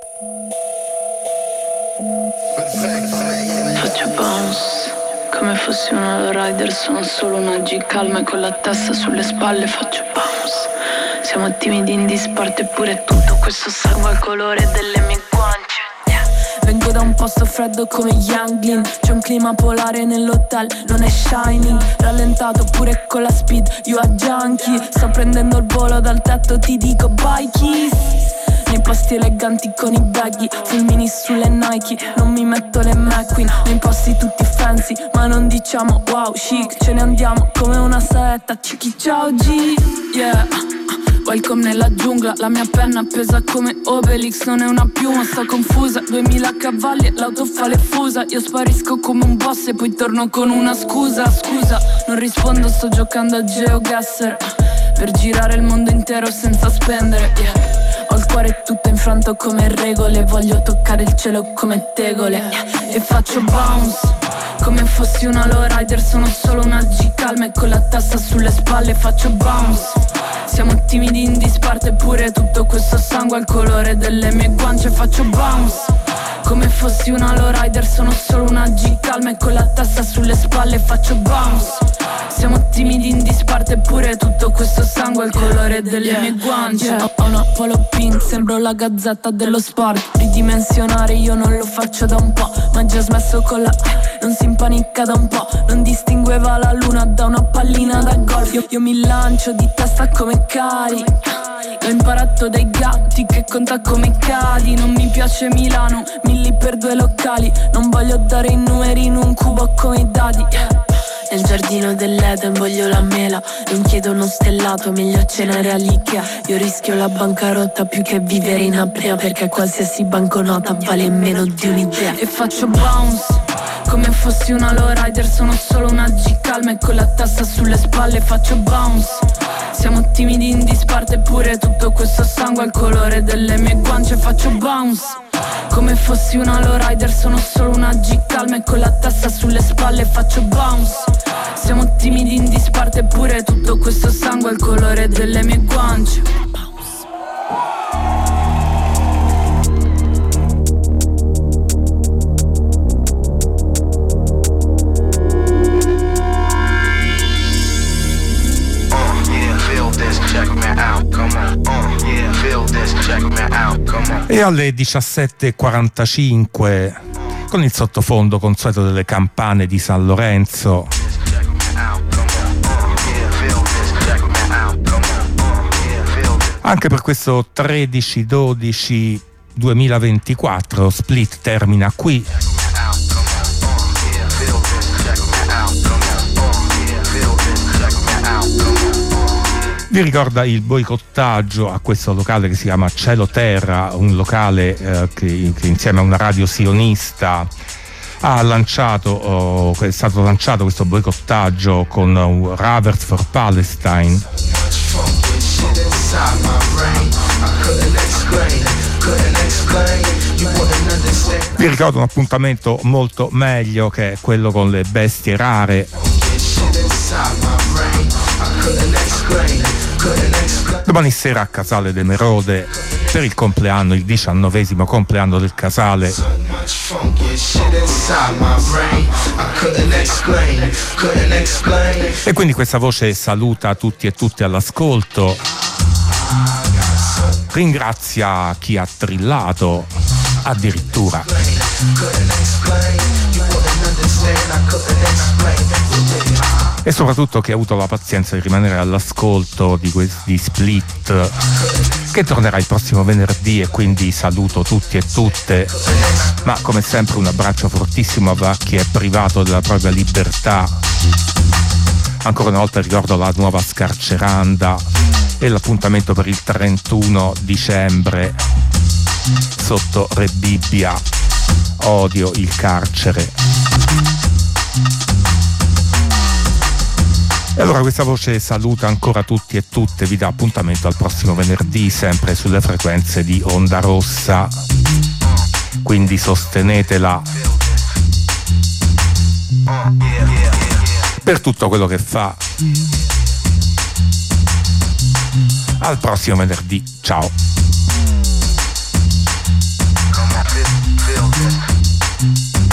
Faccio bounce come fossi una rider, sono solo una G calma e con la testa sulle spalle faccio bounce. Siamo timidi in disparte eppure tutto questo sangue al colore delle mie guance. Vengo da un posto freddo come Younglin, c'è un clima polare nell'hotel, non è Shining. Rallentato pure con la speed, io a junkie. Sto prendendo il volo dal tetto, ti dico bye kiss. Nei posti eleganti con i baggy, fulmini sulle Nike. Non mi metto le McQueen, nei posti tutti fancy, ma non diciamo wow chic. Ce ne andiamo come una saetta, cicchi ciao G, yeah. Welcome nella giungla, la mia penna pesa come Obelix. Non è una piuma, sto confusa, 2000 cavalli e l'auto fa le fusa. Io sparisco come un boss e poi torno con una scusa. Scusa, non rispondo, sto giocando a GeoGuessr, per girare il mondo intero senza spendere, yeah. Ho il cuore tutto infranto come regole, voglio toccare il cielo come tegole, yeah. E faccio bounce come fossi una lowrider, sono solo una G calma e con la testa sulle spalle faccio bounce. Siamo timidi in disparte eppure tutto questo sangue al colore delle mie guance faccio bounce. Come fossi una lowrider, sono solo una G calma e con la testa sulle spalle faccio bounce. Siamo timidi in disparte eppure tutto questo sangue al colore delle mie guance. Ho una polo pink, sembro la gazzetta dello sport. Ridimensionare io non lo faccio da un po', ma già smesso con la non si impanicca da un po'. Non distingueva la luna da una pallina da golf. Io mi lancio di testa come cari, l'ho imparato dai gatti che conta come cadi. Non mi piace Milano, milli per due locali. Non voglio dare i numeri in un cubo come i dadi, yeah. Nel giardino dell'Eden voglio la mela, non chiedo uno stellato, meglio cenare all'Ikea. Io rischio la bancarotta più che vivere in apnea, perché qualsiasi banconota vale meno di un'idea. E faccio bounce come fossi una lowrider, sono solo una G calma e con la testa sulle spalle faccio bounce. Siamo timidi in disparte eppure tutto questo sangue al colore delle mie guance faccio bounce. Come fossi una lowrider, sono solo una G calma e con la testa sulle spalle faccio bounce. Siamo timidi in disparte eppure tutto questo sangue al colore delle mie guance. E alle 17:45 con il sottofondo consueto delle campane di San Lorenzo anche per questo 13-12-2024 Split termina qui. Vi ricorda il boicottaggio a questo locale che si chiama Cielo Terra, un locale che insieme a una radio sionista ha lanciato, è stato lanciato questo boicottaggio con Ravers for Palestine. Vi ricordo un appuntamento molto meglio che è quello con le bestie rare. Domani sera a Casale de Merode per il compleanno, il 19° compleanno del Casale. E quindi questa voce saluta tutti e tutte all'ascolto, ringrazia chi ha trillato addirittura. e soprattutto che ha avuto la pazienza di rimanere all'ascolto di questi Split, che tornerà il prossimo venerdì, e quindi saluto tutti e tutte, ma come sempre un abbraccio fortissimo a chi è privato della propria libertà. Ancora una volta ricordo la nuova scarceranda e l'appuntamento per il 31 dicembre sotto Re Bibbia. Odio il carcere. E allora questa voce saluta ancora tutti e tutte, vi dà appuntamento al prossimo venerdì sempre sulle frequenze di Onda Rossa, quindi sostenetela per tutto quello che fa. Al prossimo venerdì, ciao.